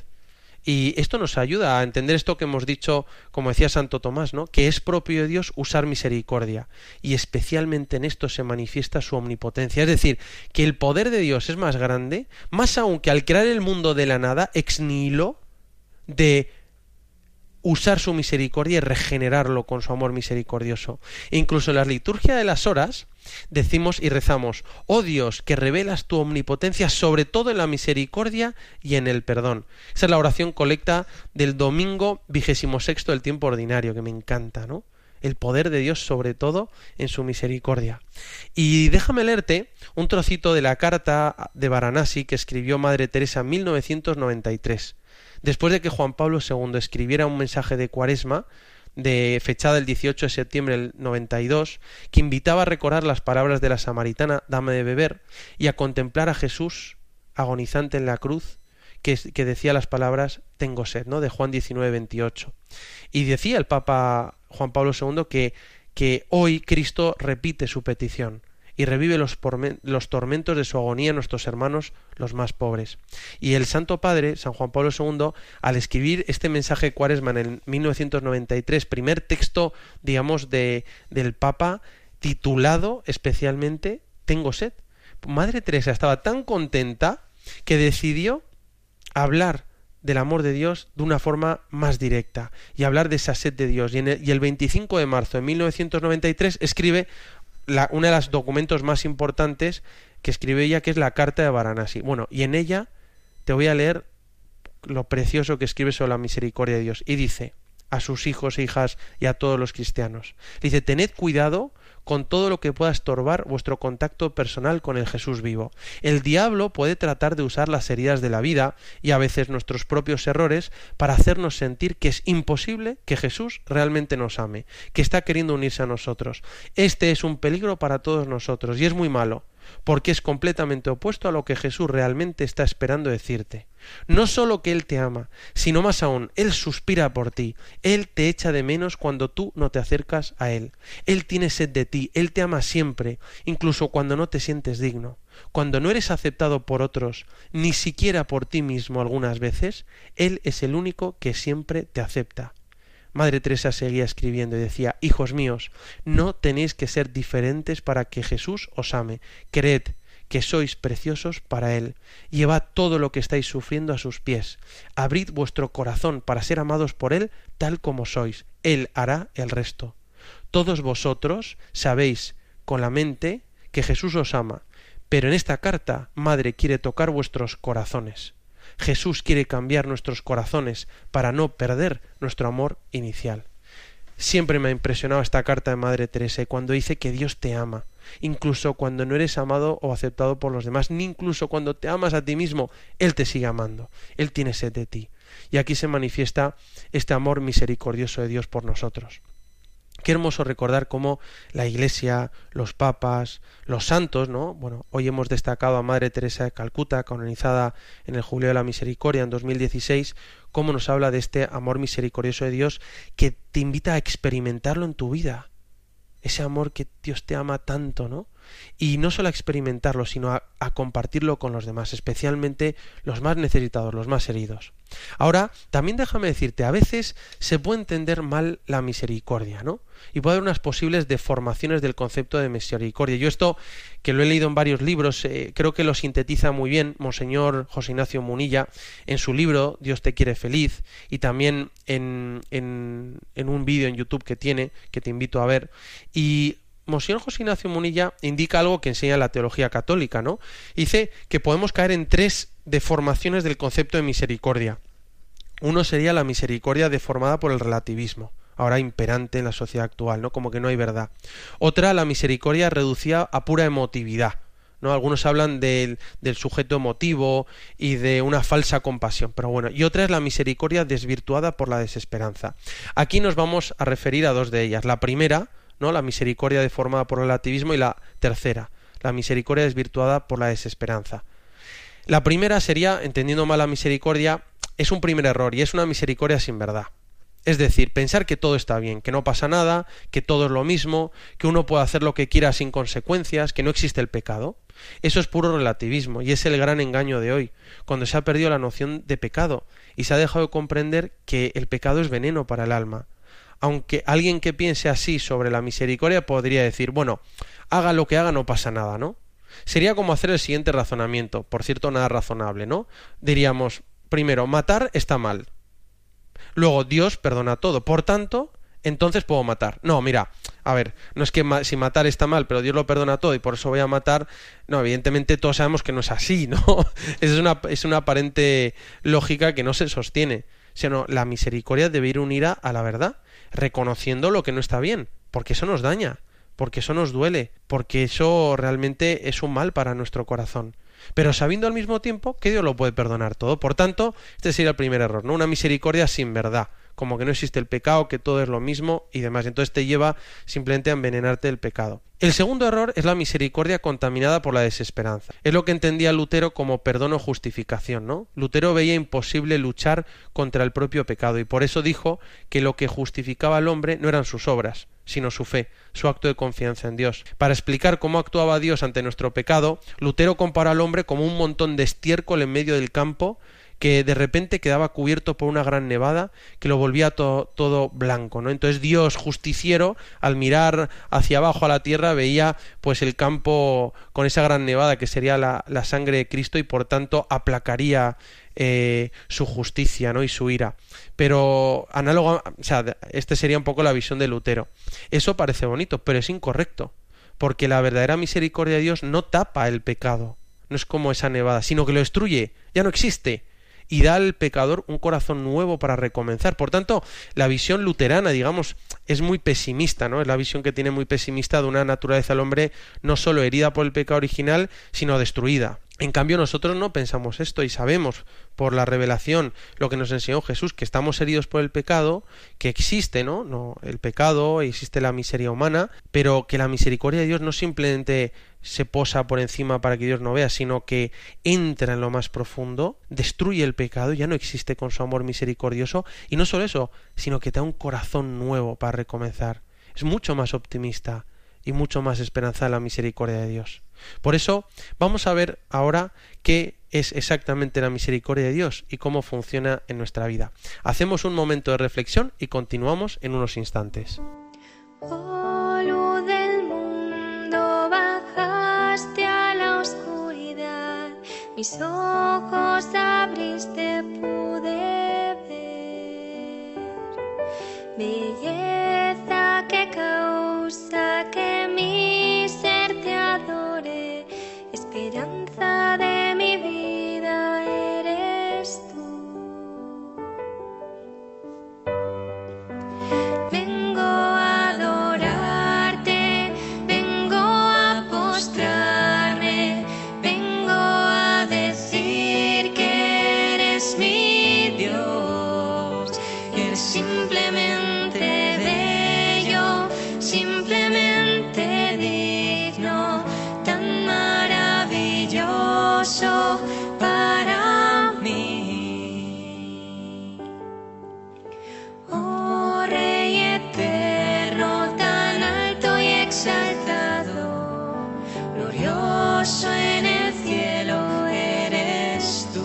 Y esto nos ayuda a entender esto que hemos dicho, como decía Santo Tomás, ¿no?, que es propio de Dios usar misericordia, y especialmente en esto se manifiesta su omnipotencia. Es decir, que el poder de Dios es más grande, más aún que al crear el mundo de la nada, ex nihilo, de usar su misericordia y regenerarlo con su amor misericordioso. E incluso en la liturgia de las horas decimos y rezamos: oh Dios, que revelas tu omnipotencia sobre todo en la misericordia y en el perdón. Esa es la oración colecta del domingo vigésimo sexto del tiempo ordinario, que me encanta, ¿no? El poder de Dios sobre todo en su misericordia. Y déjame leerte un trocito de la carta de Varanasi que escribió Madre Teresa en mil novecientos noventa y tres. Después de que Juan Pablo segundo escribiera un mensaje de Cuaresma, de fechada el dieciocho de septiembre del noventa y dos, que invitaba a recordar las palabras de la samaritana: dame de beber, y a contemplar a Jesús agonizante en la cruz, que, que decía las palabras tengo sed, ¿no? De Juan diecinueve veintiocho. Y decía el Papa Juan Pablo segundo que, que hoy Cristo repite su petición y revive los, los tormentos de su agonía en nuestros hermanos los más pobres. Y el Santo Padre, San Juan Pablo segundo, al escribir este mensaje de Cuaresma en el mil novecientos noventa y tres, primer texto, digamos, de, del Papa, titulado especialmente Tengo sed. Madre Teresa estaba tan contenta que decidió hablar del amor de Dios de una forma más directa y hablar de esa sed de Dios. Y, en el, y el veinticinco de marzo de mil novecientos noventa y tres escribe La, uno de los documentos más importantes que escribe ella, que es la Carta de Varanasi. Bueno, y en ella te voy a leer lo precioso que escribe sobre la misericordia de Dios. Y dice a sus hijos e hijas y a todos los cristianos, dice: tened cuidado con todo lo que pueda estorbar vuestro contacto personal con el Jesús vivo. El diablo puede tratar de usar las heridas de la vida y a veces nuestros propios errores para hacernos sentir que es imposible que Jesús realmente nos ame, que está queriendo unirse a nosotros. Este es un peligro para todos nosotros y es muy malo, porque es completamente opuesto a lo que Jesús realmente está esperando decirte. No solo que Él te ama, sino más aún, Él suspira por ti, Él te echa de menos cuando tú no te acercas a Él. Él tiene sed de ti, Él te ama siempre, incluso cuando no te sientes digno. Cuando no eres aceptado por otros, ni siquiera por ti mismo algunas veces, Él es el único que siempre te acepta. Madre Teresa seguía escribiendo y decía: hijos míos, no tenéis que ser diferentes para que Jesús os ame. Creed que sois preciosos para Él. Llevad todo lo que estáis sufriendo a sus pies. Abrid vuestro corazón para ser amados por Él tal como sois. Él hará el resto. Todos vosotros sabéis con la mente que Jesús os ama, pero en esta carta, Madre quiere tocar vuestros corazones. Jesús quiere cambiar nuestros corazones para no perder nuestro amor inicial. Siempre me ha impresionado esta carta de Madre Teresa, y cuando dice que Dios te ama, incluso cuando no eres amado o aceptado por los demás, ni incluso cuando te amas a ti mismo, Él te sigue amando, Él tiene sed de ti. Y aquí se manifiesta este amor misericordioso de Dios por nosotros. Qué hermoso recordar cómo la Iglesia, los papas, los santos, ¿no? Bueno, hoy hemos destacado a Madre Teresa de Calcuta, canonizada en el Jubileo de la Misericordia en dos mil dieciséis, cómo nos habla de este amor misericordioso de Dios que te invita a experimentarlo en tu vida. Ese amor que Dios te ama tanto, ¿no? Y no solo a experimentarlo, sino a, a compartirlo con los demás, especialmente los más necesitados, los más heridos. Ahora, también déjame decirte, a veces se puede entender mal la misericordia, ¿no? Y puede haber unas posibles deformaciones del concepto de misericordia. Yo esto, que lo he leído en varios libros, eh, creo que lo sintetiza muy bien Monseñor José Ignacio Munilla en su libro Dios te quiere feliz, y también en, en, en un vídeo en YouTube que tiene, que te invito a ver. Y Monseñor José Ignacio Munilla indica algo que enseña la teología católica, ¿no? Dice que podemos caer en tres deformaciones del concepto de misericordia. Uno sería la misericordia deformada por el relativismo, ahora imperante en la sociedad actual, ¿no? Como que no hay verdad. Otra, la misericordia reducida a pura emotividad, ¿no? Algunos hablan del, del sujeto emotivo y de una falsa compasión, pero bueno. Y otra es la misericordia desvirtuada por la desesperanza. Aquí nos vamos a referir a dos de ellas. La primera, ¿no? La misericordia deformada por el relativismo, y la tercera, la misericordia desvirtuada por la desesperanza. La primera sería, entendiendo mal la misericordia, es un primer error y es una misericordia sin verdad. Es decir, pensar que todo está bien, que no pasa nada, que todo es lo mismo, que uno puede hacer lo que quiera sin consecuencias, que no existe el pecado. Eso es puro relativismo y es el gran engaño de hoy, cuando se ha perdido la noción de pecado y se ha dejado de comprender que el pecado es veneno para el alma. Aunque alguien que piense así sobre la misericordia podría decir, bueno, haga lo que haga, no pasa nada, ¿no? Sería como hacer el siguiente razonamiento, por cierto, nada razonable, ¿no? Diríamos, primero, matar está mal. Luego, Dios perdona todo. Por tanto, entonces puedo matar. No, mira, a ver, no es que ma- si matar está mal, pero Dios lo perdona todo y por eso voy a matar. No, evidentemente todos sabemos que no es así, ¿no? Esa es una, es una aparente lógica que no se sostiene. Sino la misericordia debe ir unida a la verdad, reconociendo lo que no está bien, porque eso nos daña, porque eso nos duele, porque eso realmente es un mal para nuestro corazón. Pero sabiendo al mismo tiempo que Dios lo puede perdonar todo. Por tanto, este sería el primer error, ¿no? Una misericordia sin verdad, como que no existe el pecado, que todo es lo mismo y demás. Entonces te lleva simplemente a envenenarte del pecado. El segundo error es la misericordia contaminada por la desesperanza. Es lo que entendía Lutero como perdón o justificación, ¿no? Lutero veía imposible luchar contra el propio pecado y por eso dijo que lo que justificaba al hombre no eran sus obras, sino su fe, su acto de confianza en Dios. Para explicar cómo actuaba Dios ante nuestro pecado, Lutero comparó al hombre como un montón de estiércol en medio del campo que de repente quedaba cubierto por una gran nevada que lo volvía to- todo blanco, ¿no? Entonces Dios, justiciero, al mirar hacia abajo a la tierra veía pues el campo con esa gran nevada que sería la, la sangre de Cristo y por tanto aplacaría eh, su justicia, ¿no? Y su ira. Pero análogo, o sea, este sería un poco la visión de Lutero. Eso parece bonito, pero es incorrecto, porque la verdadera misericordia de Dios no tapa el pecado, no es como esa nevada, sino que lo destruye, ya no existe. Y da al pecador un corazón nuevo para recomenzar. Por tanto, la visión luterana, digamos, es muy pesimista, ¿no? Es la visión que tiene muy pesimista de una naturaleza del hombre no solo herida por el pecado original, sino destruida. En cambio, nosotros no pensamos esto y sabemos por la revelación lo que nos enseñó Jesús, que estamos heridos por el pecado, que existe, ¿no? No, el pecado, existe la miseria humana, pero que la misericordia de Dios no simplemente se posa por encima para que Dios no vea, sino que entra en lo más profundo, destruye el pecado, ya no existe con su amor misericordioso, y no solo eso, sino que te da un corazón nuevo para recomenzar. Es mucho más optimista y mucho más esperanzada la misericordia de Dios. Por eso vamos a ver ahora qué es exactamente la misericordia de Dios y cómo funciona en nuestra vida. Hacemos un momento de reflexión y continuamos en unos instantes. Oh, luz del mundo, bajaste a la oscuridad, mis ojos abriste, pude ver belleza que causa que mi ser te adore, esperanza de mi vida eres tú. Vengo a adorarte, vengo a postrarme, vengo a decir que eres mi Dios, eres simplemente bello, simplemente digno, tan maravilloso para mí. Oh Rey eterno, tan alto y exaltado, glorioso en el cielo eres tú.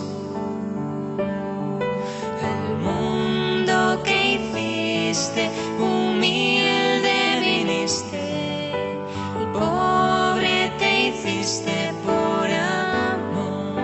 El mundo que hiciste, humilde viniste, y pobre te hiciste por amor.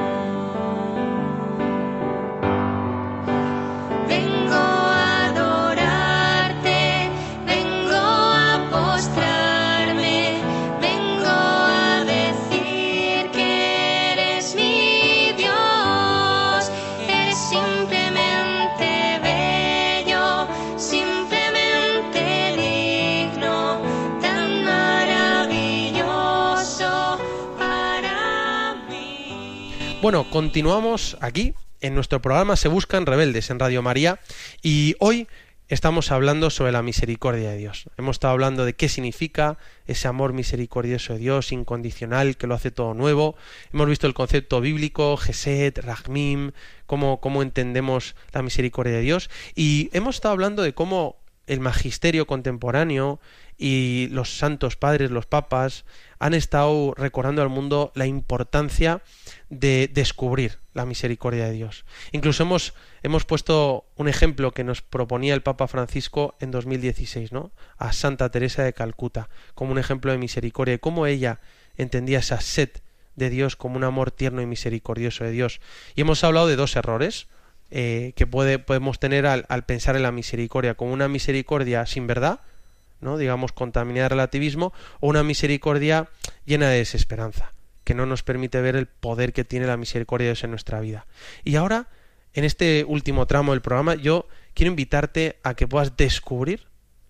Vengo a adorarte, vengo a postrarme, vengo a decir que eres mi Dios, eres simplemente bello, simplemente digno, tan maravilloso para mí. Bueno, continuamos aquí en nuestro programa Se Buscan Rebeldes en Radio María y hoy estamos hablando sobre la misericordia de Dios. Hemos estado hablando de qué significa ese amor misericordioso de Dios, incondicional, que lo hace todo nuevo. Hemos visto el concepto bíblico, Gesed, Rajmim, cómo, cómo entendemos la misericordia de Dios. Y hemos estado hablando de cómo el magisterio contemporáneo y los santos padres, los papas, han estado recordando al mundo la importancia de descubrir la misericordia de Dios. Incluso hemos, hemos puesto un ejemplo que nos proponía el Papa Francisco en dos mil dieciséis, ¿no? A Santa Teresa de Calcuta, como un ejemplo de misericordia, y cómo ella entendía esa sed de Dios como un amor tierno y misericordioso de Dios. Y hemos hablado de dos errores. eh, que puede, podemos tener al, al pensar en la misericordia, como una misericordia sin verdad, ¿no? Digamos, contaminada de relativismo, o una misericordia llena de desesperanza, que no nos permite ver el poder que tiene la misericordia de Dios en nuestra vida. Y ahora, en este último tramo del programa, yo quiero invitarte a que puedas descubrir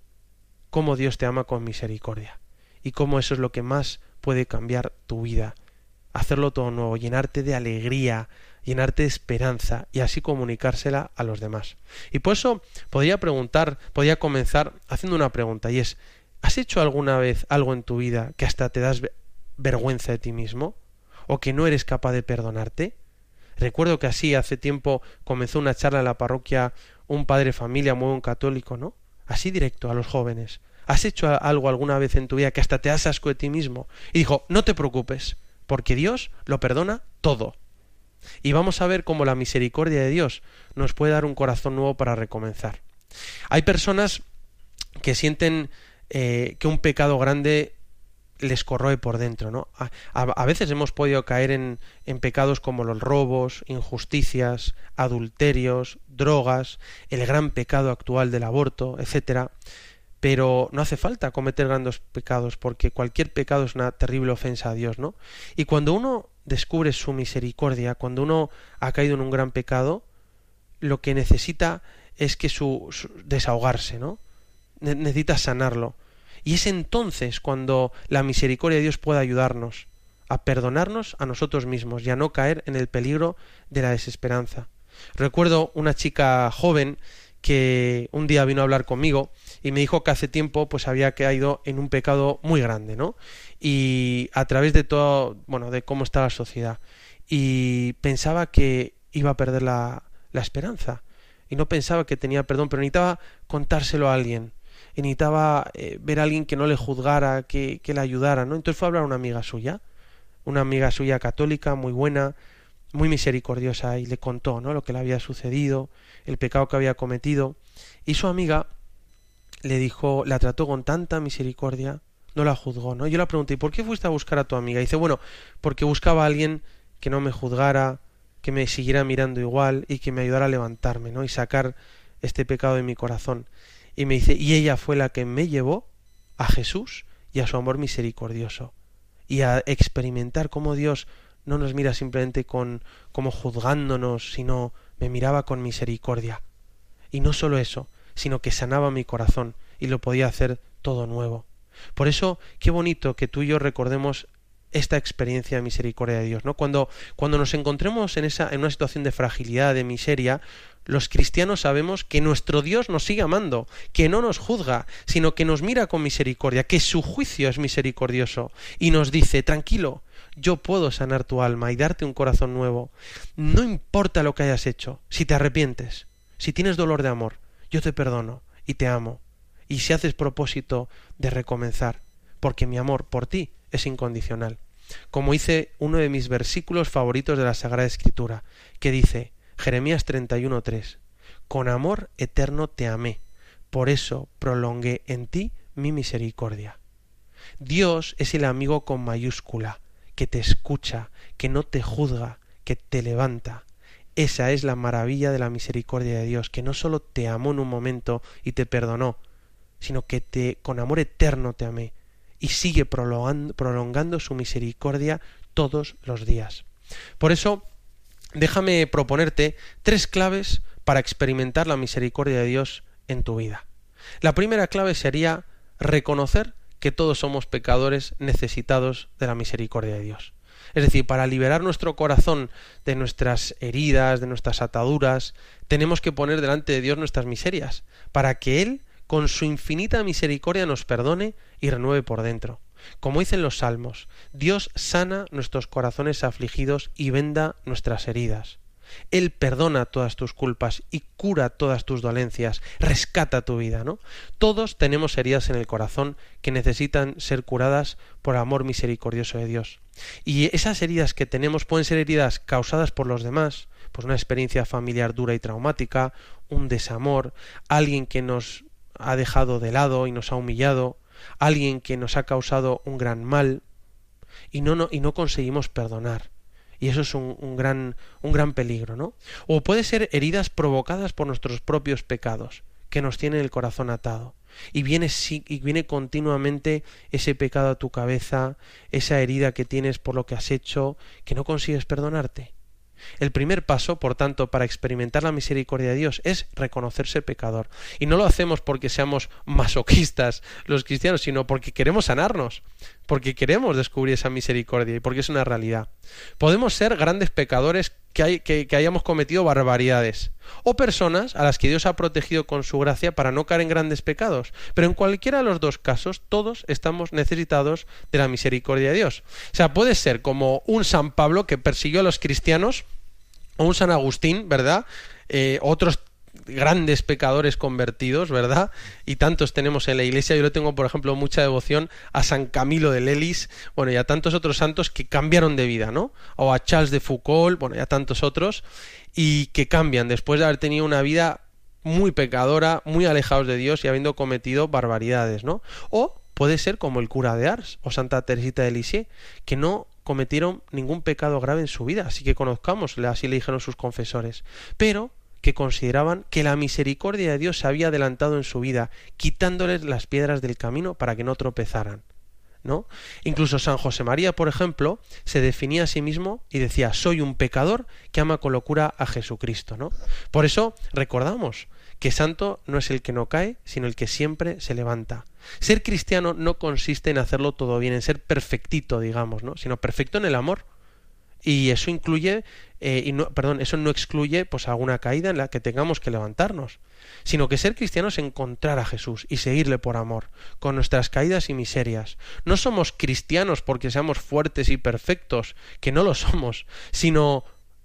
cómo Dios te ama con misericordia y cómo eso es lo que más puede cambiar tu vida, hacerlo todo nuevo, llenarte de alegría, llenarte de esperanza y así comunicársela a los demás. Y por eso podría preguntar, podría comenzar haciendo una pregunta, y es: ¿has hecho alguna vez algo en tu vida que hasta te das vergüenza de ti mismo? ¿O que no eres capaz de perdonarte? Recuerdo que así hace tiempo comenzó una charla en la parroquia un padre de familia muy buen católico, ¿no? Así directo a los jóvenes. ¿Has hecho algo alguna vez en tu vida que hasta te das asco de ti mismo? Y dijo: no te preocupes, porque Dios lo perdona todo. Y vamos a ver cómo la misericordia de Dios nos puede dar un corazón nuevo para recomenzar. Hay personas que sienten eh, que un pecado grande les corroe por dentro, ¿no? A, a, a veces hemos podido caer en, en pecados como los robos, injusticias, adulterios, drogas, el gran pecado actual del aborto, etcétera. Pero no hace falta cometer grandes pecados, porque cualquier pecado es una terrible ofensa a Dios, ¿no? Y cuando uno descubre su misericordia, cuando uno ha caído en un gran pecado, lo que necesita es que su, su desahogarse, ¿no? Ne- necesita sanarlo. Y es entonces cuando la misericordia de Dios puede ayudarnos a perdonarnos a nosotros mismos y a no caer en el peligro de la desesperanza. Recuerdo una chica joven que un día vino a hablar conmigo y me dijo que hace tiempo pues había caído en un pecado muy grande, ¿no? Y a través de todo, bueno, de cómo está la sociedad. Y pensaba que iba a perder la, la esperanza. Y no pensaba que tenía perdón, pero necesitaba contárselo a alguien. Y necesitaba eh, ver a alguien que no le juzgara, que, que le ayudara, ¿no? Entonces fue a hablar a una amiga suya, una amiga suya católica, muy buena, muy misericordiosa, y le contó, ¿no?, lo que le había sucedido, el pecado que había cometido. Y su amiga le dijo, la trató con tanta misericordia, no la juzgó, ¿no? Yo le pregunté, ¿y por qué fuiste a buscar a tu amiga? Y dice, bueno, porque buscaba a alguien que no me juzgara, que me siguiera mirando igual y que me ayudara a levantarme, ¿no?, y sacar este pecado de mi corazón. Y me dice, y ella fue la que me llevó a Jesús y a su amor misericordioso, y a experimentar cómo Dios no nos mira simplemente con, como juzgándonos, sino me miraba con misericordia. Y no solo eso, sino que sanaba mi corazón y lo podía hacer todo nuevo. Por eso, qué bonito que tú y yo recordemos esta experiencia de misericordia de Dios, ¿no? Cuando, cuando nos encontremos en, esa, en una situación de fragilidad, de miseria, los cristianos sabemos que nuestro Dios nos sigue amando, que no nos juzga, sino que nos mira con misericordia, que su juicio es misericordioso y nos dice, tranquilo, yo puedo sanar tu alma y darte un corazón nuevo. No importa lo que hayas hecho, si te arrepientes, si tienes dolor de amor, yo te perdono y te amo. Y si haces propósito de recomenzar, porque mi amor por ti es incondicional. Como dice uno de mis versículos favoritos de la Sagrada Escritura, que dice, Jeremías treinta y uno tres, con amor eterno te amé, por eso prolongué en ti mi misericordia. Dios es el amigo con mayúscula, que te escucha, que no te juzga, que te levanta. Esa es la maravilla de la misericordia de Dios, que no solo te amó en un momento y te perdonó, sino que te, con amor eterno te amé, y sigue prolongando, prolongando su misericordia todos los días. Por eso, déjame proponerte tres claves para experimentar la misericordia de Dios en tu vida. La primera clave sería reconocer que todos somos pecadores necesitados de la misericordia de Dios. Es decir, para liberar nuestro corazón de nuestras heridas, de nuestras ataduras, tenemos que poner delante de Dios nuestras miserias, para que Él, con su infinita misericordia, nos perdone y renueve por dentro. Como dicen los salmos, Dios sana nuestros corazones afligidos y venda nuestras heridas. Él perdona todas tus culpas y cura todas tus dolencias, rescata tu vida, ¿no? Todos tenemos heridas en el corazón que necesitan ser curadas por el amor misericordioso de Dios. Y esas heridas que tenemos pueden ser heridas causadas por los demás, pues una experiencia familiar dura y traumática, un desamor, alguien que nos ha dejado de lado y nos ha humillado, alguien que nos ha causado un gran mal y no, no, y no conseguimos perdonar. Y eso es un, un gran, un gran peligro, ¿no? O puede ser heridas provocadas por nuestros propios pecados, que nos tienen el corazón atado. Y viene, y viene continuamente ese pecado a tu cabeza, esa herida que tienes por lo que has hecho, que no consigues perdonarte. El primer paso, por tanto, para experimentar la misericordia de Dios es reconocerse pecador. Y no lo hacemos porque seamos masoquistas los cristianos, sino porque queremos sanarnos, porque queremos descubrir esa misericordia y porque es una realidad. Podemos ser grandes pecadores que, hay, que, que hayamos cometido barbaridades, o personas a las que Dios ha protegido con su gracia para no caer en grandes pecados. Pero en cualquiera de los dos casos, todos estamos necesitados de la misericordia de Dios. O sea, puede ser como un San Pablo que persiguió a los cristianos, o un San Agustín, ¿verdad? Eh, otros grandes pecadores convertidos, ¿verdad? Y tantos tenemos en la iglesia. Yo le tengo, por ejemplo, mucha devoción a San Camilo de Lelis, bueno, y a tantos otros santos que cambiaron de vida, ¿no? O a Charles de Foucault, bueno, y a tantos otros, y que cambian después de haber tenido una vida muy pecadora, muy alejados de Dios y habiendo cometido barbaridades, ¿no? O puede ser como el cura de Ars o Santa Teresita de Lisieux, que no cometieron ningún pecado grave en su vida, así que conozcámosle, así le dijeron sus confesores, pero que consideraban que la misericordia de Dios se había adelantado en su vida, quitándoles las piedras del camino para que no tropezaran, ¿no? Incluso San José María, por ejemplo, se definía a sí mismo y decía: soy un pecador que ama con locura a Jesucristo, ¿no? Por eso recordamos que santo no es el que no cae, sino el que siempre se levanta. Ser cristiano no consiste en hacerlo todo bien, en ser perfectito, digamos, ¿no? Sino perfecto en el amor. Y eso incluye, eh, y no, perdón, eso no excluye pues alguna caída en la que tengamos que levantarnos, sino que ser cristiano es encontrar a Jesús y seguirle por amor, con nuestras caídas y miserias. No somos cristianos porque seamos fuertes y perfectos, que no lo somos, sino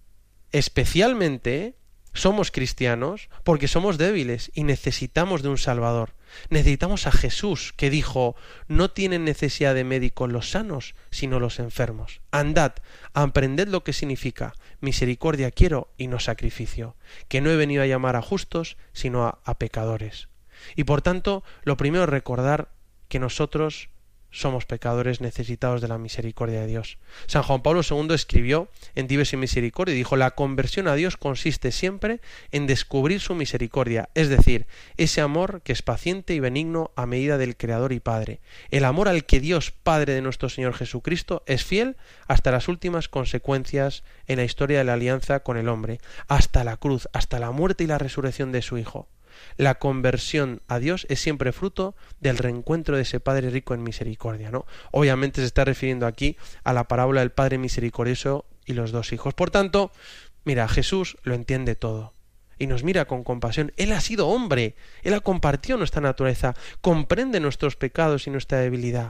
especialmente somos cristianos porque somos débiles y necesitamos de un Salvador. Necesitamos a Jesús, que dijo: no tienen necesidad de médicos los sanos, sino los enfermos. Andad, aprended lo que significa misericordia quiero y no sacrificio, que no he venido a llamar a justos, sino a, a pecadores. Y por tanto, lo primero es recordar que nosotros somos pecadores necesitados de la misericordia de Dios. San Juan Pablo segundo escribió en Dives y Misericordia y dijo: la conversión a Dios consiste siempre en descubrir su misericordia, es decir, ese amor que es paciente y benigno a medida del Creador y Padre, el amor al que Dios, Padre de nuestro Señor Jesucristo, es fiel hasta las últimas consecuencias en la historia de la alianza con el hombre, hasta la cruz, hasta la muerte y la resurrección de su Hijo. La conversión a Dios es siempre fruto del reencuentro de ese Padre rico en misericordia, ¿no? Obviamente se está refiriendo aquí a la parábola del Padre misericordioso y los dos hijos. Por tanto, mira, Jesús lo entiende todo y nos mira con compasión. Él ha sido hombre, Él ha compartido nuestra naturaleza, comprende nuestros pecados y nuestra debilidad.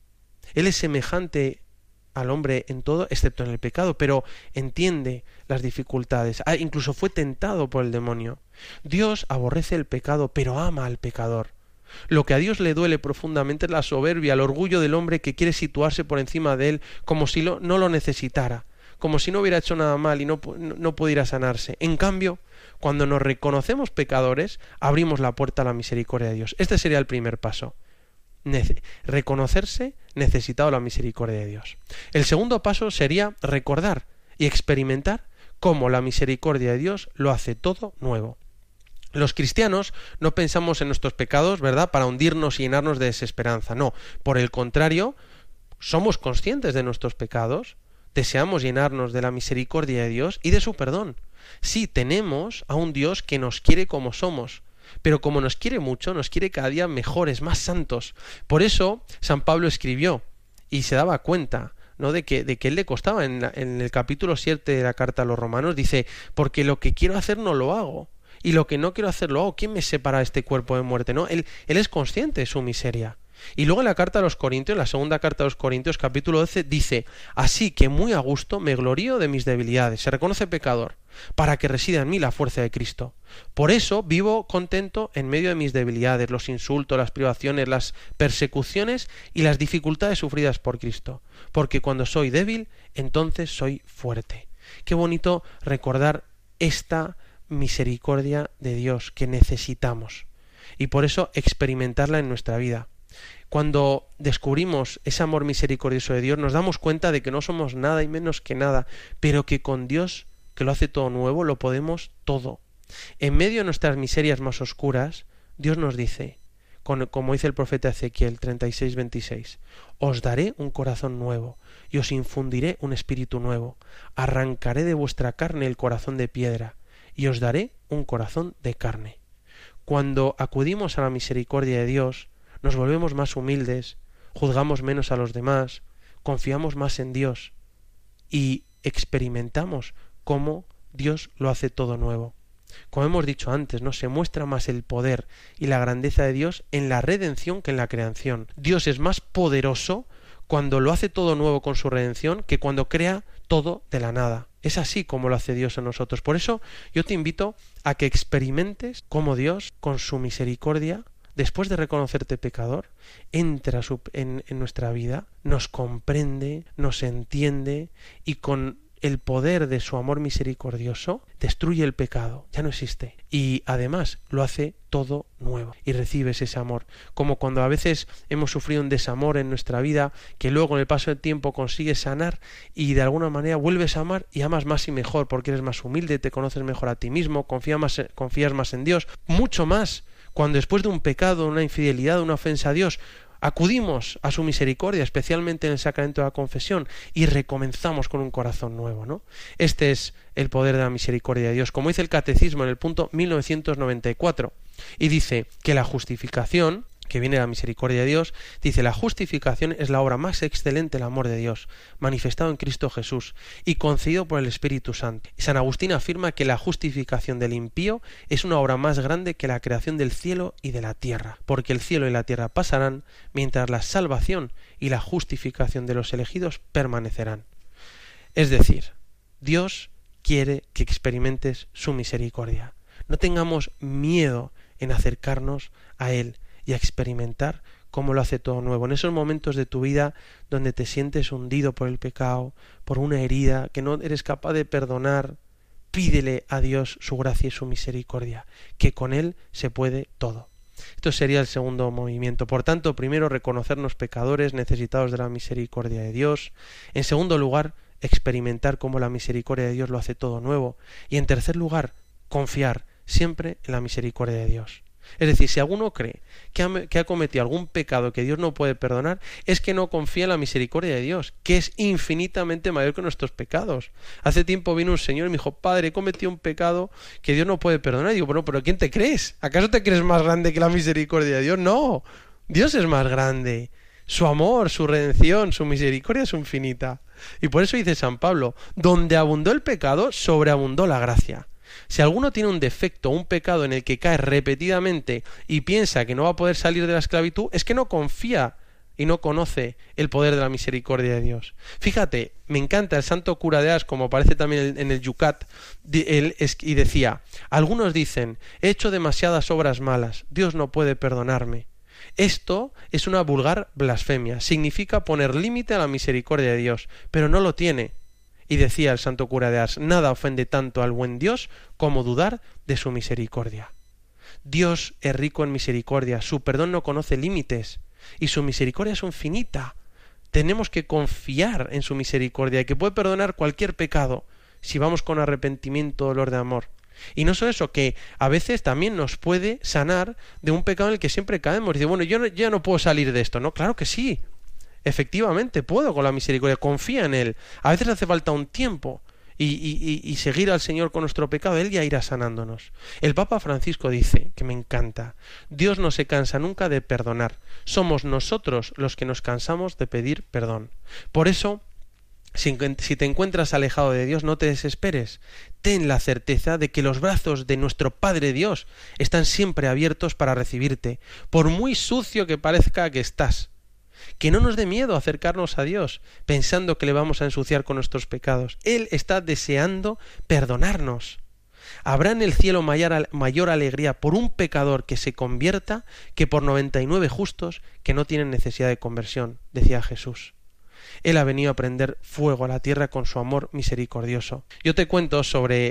Él es semejante al hombre en todo, excepto en el pecado, pero entiende las dificultades. Ah, incluso fue tentado por el demonio. Dios aborrece el pecado, pero ama al pecador. Lo que a Dios le duele profundamente es la soberbia, el orgullo del hombre que quiere situarse por encima de él como si lo, no lo necesitara, como si no hubiera hecho nada mal y no, no, no pudiera sanarse. En cambio, cuando nos reconocemos pecadores, abrimos la puerta a la misericordia de Dios. Este sería el primer paso. Nece- reconocerse necesitado de la misericordia de Dios. El segundo paso sería recordar y experimentar cómo la misericordia de Dios lo hace todo nuevo. Los cristianos no pensamos en nuestros pecados, ¿verdad?, para hundirnos y llenarnos de desesperanza. No, por el contrario, somos conscientes de nuestros pecados, deseamos llenarnos de la misericordia de Dios y de su perdón. Sí, tenemos a un Dios que nos quiere como somos, pero como nos quiere mucho, nos quiere cada día mejores, más santos. Por eso San Pablo escribió y se daba cuenta, ¿no?, de que, de que él le costaba. En, la, en el capítulo siete de la carta a los Romanos dice: porque lo que quiero hacer no lo hago, y lo que no quiero hacer lo hago. ¿Quién me separa de este cuerpo de muerte? ¿No? Él, él es consciente de su miseria. Y luego en la carta a los Corintios, la segunda carta a los Corintios, capítulo doce, dice: así que muy a gusto me glorío de mis debilidades. Se reconoce pecador, para que resida en mí la fuerza de Cristo. Por eso vivo contento en medio de mis debilidades, los insultos, las privaciones, las persecuciones y las dificultades sufridas por Cristo. Porque cuando soy débil, entonces soy fuerte. Qué bonito recordar esta misericordia de Dios que necesitamos. Y por eso experimentarla en nuestra vida. Cuando descubrimos ese amor misericordioso de Dios, nos damos cuenta de que no somos nada y menos que nada, pero que con Dios, que lo hace todo nuevo, lo podemos todo. En medio de nuestras miserias más oscuras, Dios nos dice, con, como dice el profeta Ezequiel treinta y seis, veintiséis, os daré un corazón nuevo y os infundiré un espíritu nuevo, arrancaré de vuestra carne el corazón de piedra y os daré un corazón de carne. Cuando acudimos a la misericordia de Dios, nos volvemos más humildes, juzgamos menos a los demás, confiamos más en Dios y experimentamos cómo Dios lo hace todo nuevo. Como hemos dicho antes, ¿no? Se muestra más el poder y la grandeza de Dios en la redención que en la creación. Dios es más poderoso cuando lo hace todo nuevo con su redención que cuando crea todo de la nada. Es así como lo hace Dios en nosotros. Por eso yo te invito a que experimentes cómo Dios, con su misericordia, después de reconocerte pecador, entra en, en nuestra vida, nos comprende, nos entiende y con el poder de su amor misericordioso destruye el pecado, ya no existe. Y además lo hace todo nuevo y recibes ese amor. Como cuando a veces hemos sufrido un desamor en nuestra vida que luego con el paso del tiempo consigues sanar y de alguna manera vuelves a amar y amas más y mejor porque eres más humilde, te conoces mejor a ti mismo, confías más, confías más en Dios, mucho más. Cuando después de un pecado, una infidelidad, una ofensa a Dios, acudimos a su misericordia, especialmente en el sacramento de la confesión, y recomenzamos con un corazón nuevo, ¿no? Este es el poder de la misericordia de Dios, como dice el Catecismo en el punto mil novecientos noventa y cuatro, y dice que la justificación, que viene de la misericordia de Dios, dice: la justificación es la obra más excelente del amor de Dios, manifestado en Cristo Jesús y concedido por el Espíritu Santo. Y San Agustín afirma que la justificación del impío es una obra más grande que la creación del cielo y de la tierra, porque el cielo y la tierra pasarán, mientras la salvación y la justificación de los elegidos permanecerán. Es decir, Dios quiere que experimentes su misericordia. No tengamos miedo en acercarnos a Él y a experimentar cómo lo hace todo nuevo. En esos momentos de tu vida donde te sientes hundido por el pecado, por una herida que no eres capaz de perdonar, pídele a Dios su gracia y su misericordia, que con Él se puede todo. Esto sería el segundo movimiento. Por tanto, primero, reconocernos pecadores necesitados de la misericordia de Dios. En segundo lugar, experimentar cómo la misericordia de Dios lo hace todo nuevo. Y en tercer lugar, confiar siempre en la misericordia de Dios. Es decir, si alguno cree que ha, que ha cometido algún pecado que Dios no puede perdonar, es que no confía en la misericordia de Dios, que es infinitamente mayor que nuestros pecados. Hace tiempo vino un señor y me dijo: padre, he cometido un pecado que Dios no puede perdonar. Y digo: bueno, pero ¿quién te crees? ¿Acaso te crees más grande que la misericordia de Dios? No, Dios es más grande. Su amor, su redención, su misericordia es infinita. Y por eso dice San Pablo: donde abundó el pecado, sobreabundó la gracia. Si alguno tiene un defecto, un pecado en el que cae repetidamente y piensa que no va a poder salir de la esclavitud, es que no confía y no conoce el poder de la misericordia de Dios. Fíjate, me encanta el santo cura de Ars, como aparece también en el Yucat, y decía: algunos dicen, he hecho demasiadas obras malas, Dios no puede perdonarme. Esto es una vulgar blasfemia, significa poner límite a la misericordia de Dios, pero no lo tiene. Y decía el santo cura de Ars: nada ofende tanto al buen Dios como dudar de su misericordia. Dios es rico en misericordia, su perdón no conoce límites y su misericordia es infinita. Tenemos que confiar en su misericordia, que puede perdonar cualquier pecado si vamos con arrepentimiento, dolor de amor. Y no solo eso, que a veces también nos puede sanar de un pecado en el que siempre caemos. Y dice: bueno, yo no, ya no puedo salir de esto, ¿no? Claro que sí. Efectivamente, puedo con la misericordia, confía en Él. A veces hace falta un tiempo y, y, y seguir al Señor con nuestro pecado, Él ya irá sanándonos. El Papa Francisco dice, que me encanta: Dios no se cansa nunca de perdonar, somos nosotros los que nos cansamos de pedir perdón. Por eso, si, si te encuentras alejado de Dios, no te desesperes. Ten la certeza de que los brazos de nuestro Padre Dios están siempre abiertos para recibirte, por muy sucio que parezca que estás. Que no nos dé miedo acercarnos a Dios pensando que le vamos a ensuciar con nuestros pecados. Él está deseando perdonarnos. Habrá en el cielo mayor, mayor alegría por un pecador que se convierta que por noventa y nueve justos que no tienen necesidad de conversión, decía Jesús. Él ha venido a prender fuego a la tierra con su amor misericordioso. Yo te cuento sobre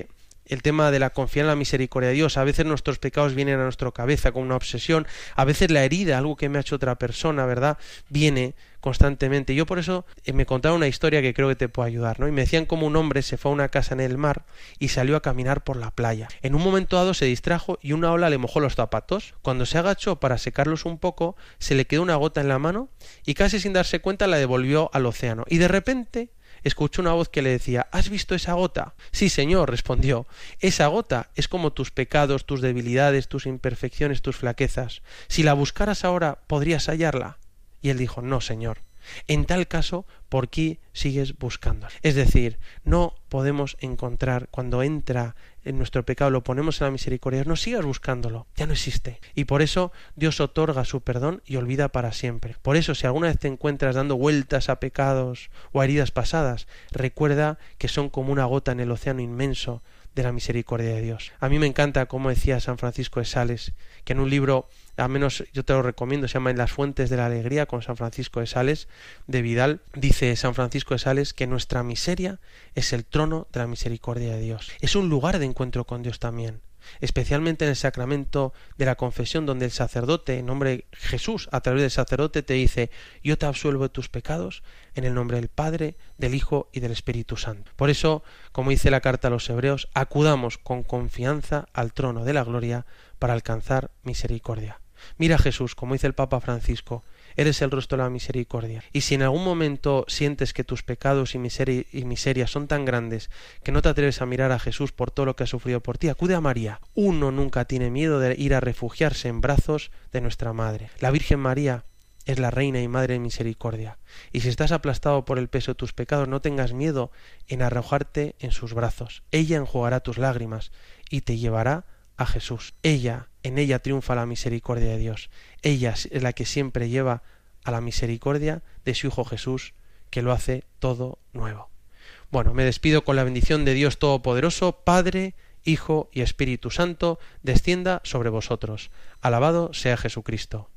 el tema de la confianza en la misericordia de Dios. A veces nuestros pecados vienen a nuestra cabeza con una obsesión, a veces la herida, algo que me ha hecho otra persona, ¿verdad?, viene constantemente. Yo por eso eh, me contaron una historia que creo que te puede ayudar, ¿no? Y me decían como un hombre se fue a una casa en el mar y salió a caminar por la playa. En un momento dado se distrajo y una ola le mojó los zapatos. Cuando se agachó para secarlos un poco, se le quedó una gota en la mano y casi sin darse cuenta la devolvió al océano. Y de repente escuchó una voz que le decía: ¿has visto esa gota? Sí, señor, respondió. Esa gota es como tus pecados, tus debilidades, tus imperfecciones, tus flaquezas. Si la buscaras ahora, ¿podrías hallarla? Y él dijo: no, señor. En tal caso, ¿por qué sigues buscándola? Es decir, no podemos encontrar, cuando entra en nuestro pecado, lo ponemos en la misericordia, no sigas buscándolo, ya no existe. Y por eso Dios otorga su perdón y olvida para siempre. Por eso, si alguna vez te encuentras dando vueltas a pecados o a heridas pasadas, recuerda que son como una gota en el océano inmenso de la misericordia de Dios. A mí me encanta, como decía San Francisco de Sales, que en un libro, al menos yo te lo recomiendo, se llama En las fuentes de la alegría, con San Francisco de Sales, de Vidal, dice San Francisco de Sales que nuestra miseria es el trono de la misericordia de Dios. Es un lugar de encuentro con Dios también, especialmente en el sacramento de la confesión, donde el sacerdote, en nombre de Jesús, a través del sacerdote, te dice: yo te absuelvo de tus pecados en el nombre del Padre, del Hijo y del Espíritu Santo. Por eso, como dice la carta a los Hebreos, acudamos con confianza al trono de la gloria para alcanzar misericordia. Mira, Jesús, como dice el Papa Francisco, eres el rostro de la misericordia. Y si en algún momento sientes que tus pecados y miseria, y miseria son tan grandes que no te atreves a mirar a Jesús por todo lo que ha sufrido por ti, acude a María. Uno nunca tiene miedo de ir a refugiarse en brazos de nuestra Madre. La Virgen María es la Reina y Madre de Misericordia. Y si estás aplastado por el peso de tus pecados, no tengas miedo en arrojarte en sus brazos. Ella enjugará tus lágrimas y te llevará a Jesús. Ella, en ella triunfa la misericordia de Dios. Ella es la que siempre lleva a la misericordia de su Hijo Jesús, que lo hace todo nuevo. Bueno, me despido con la bendición de Dios Todopoderoso, Padre, Hijo y Espíritu Santo, descienda sobre vosotros. Alabado sea Jesucristo.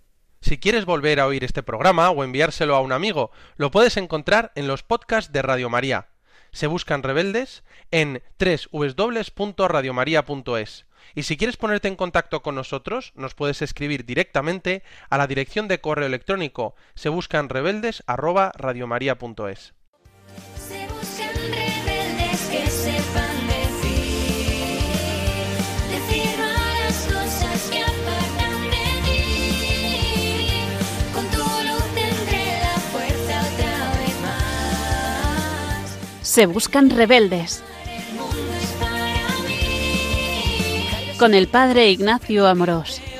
Si quieres volver a oír este programa o enviárselo a un amigo, lo puedes encontrar en los podcasts de Radio María. Se buscan rebeldes en doble u doble u doble u punto radio maría punto es. Y si quieres ponerte en contacto con nosotros, nos puedes escribir directamente a la dirección de correo electrónico sebuscanrebeldes arroba radiomaria punto es. Se buscan rebeldes que sepan decir, decir malas cosas que apartan de ti. Con tu luz tendré la fuerza otra vez más. Se buscan rebeldes. El mundo es para mí. Con el padre Ignacio Amorós.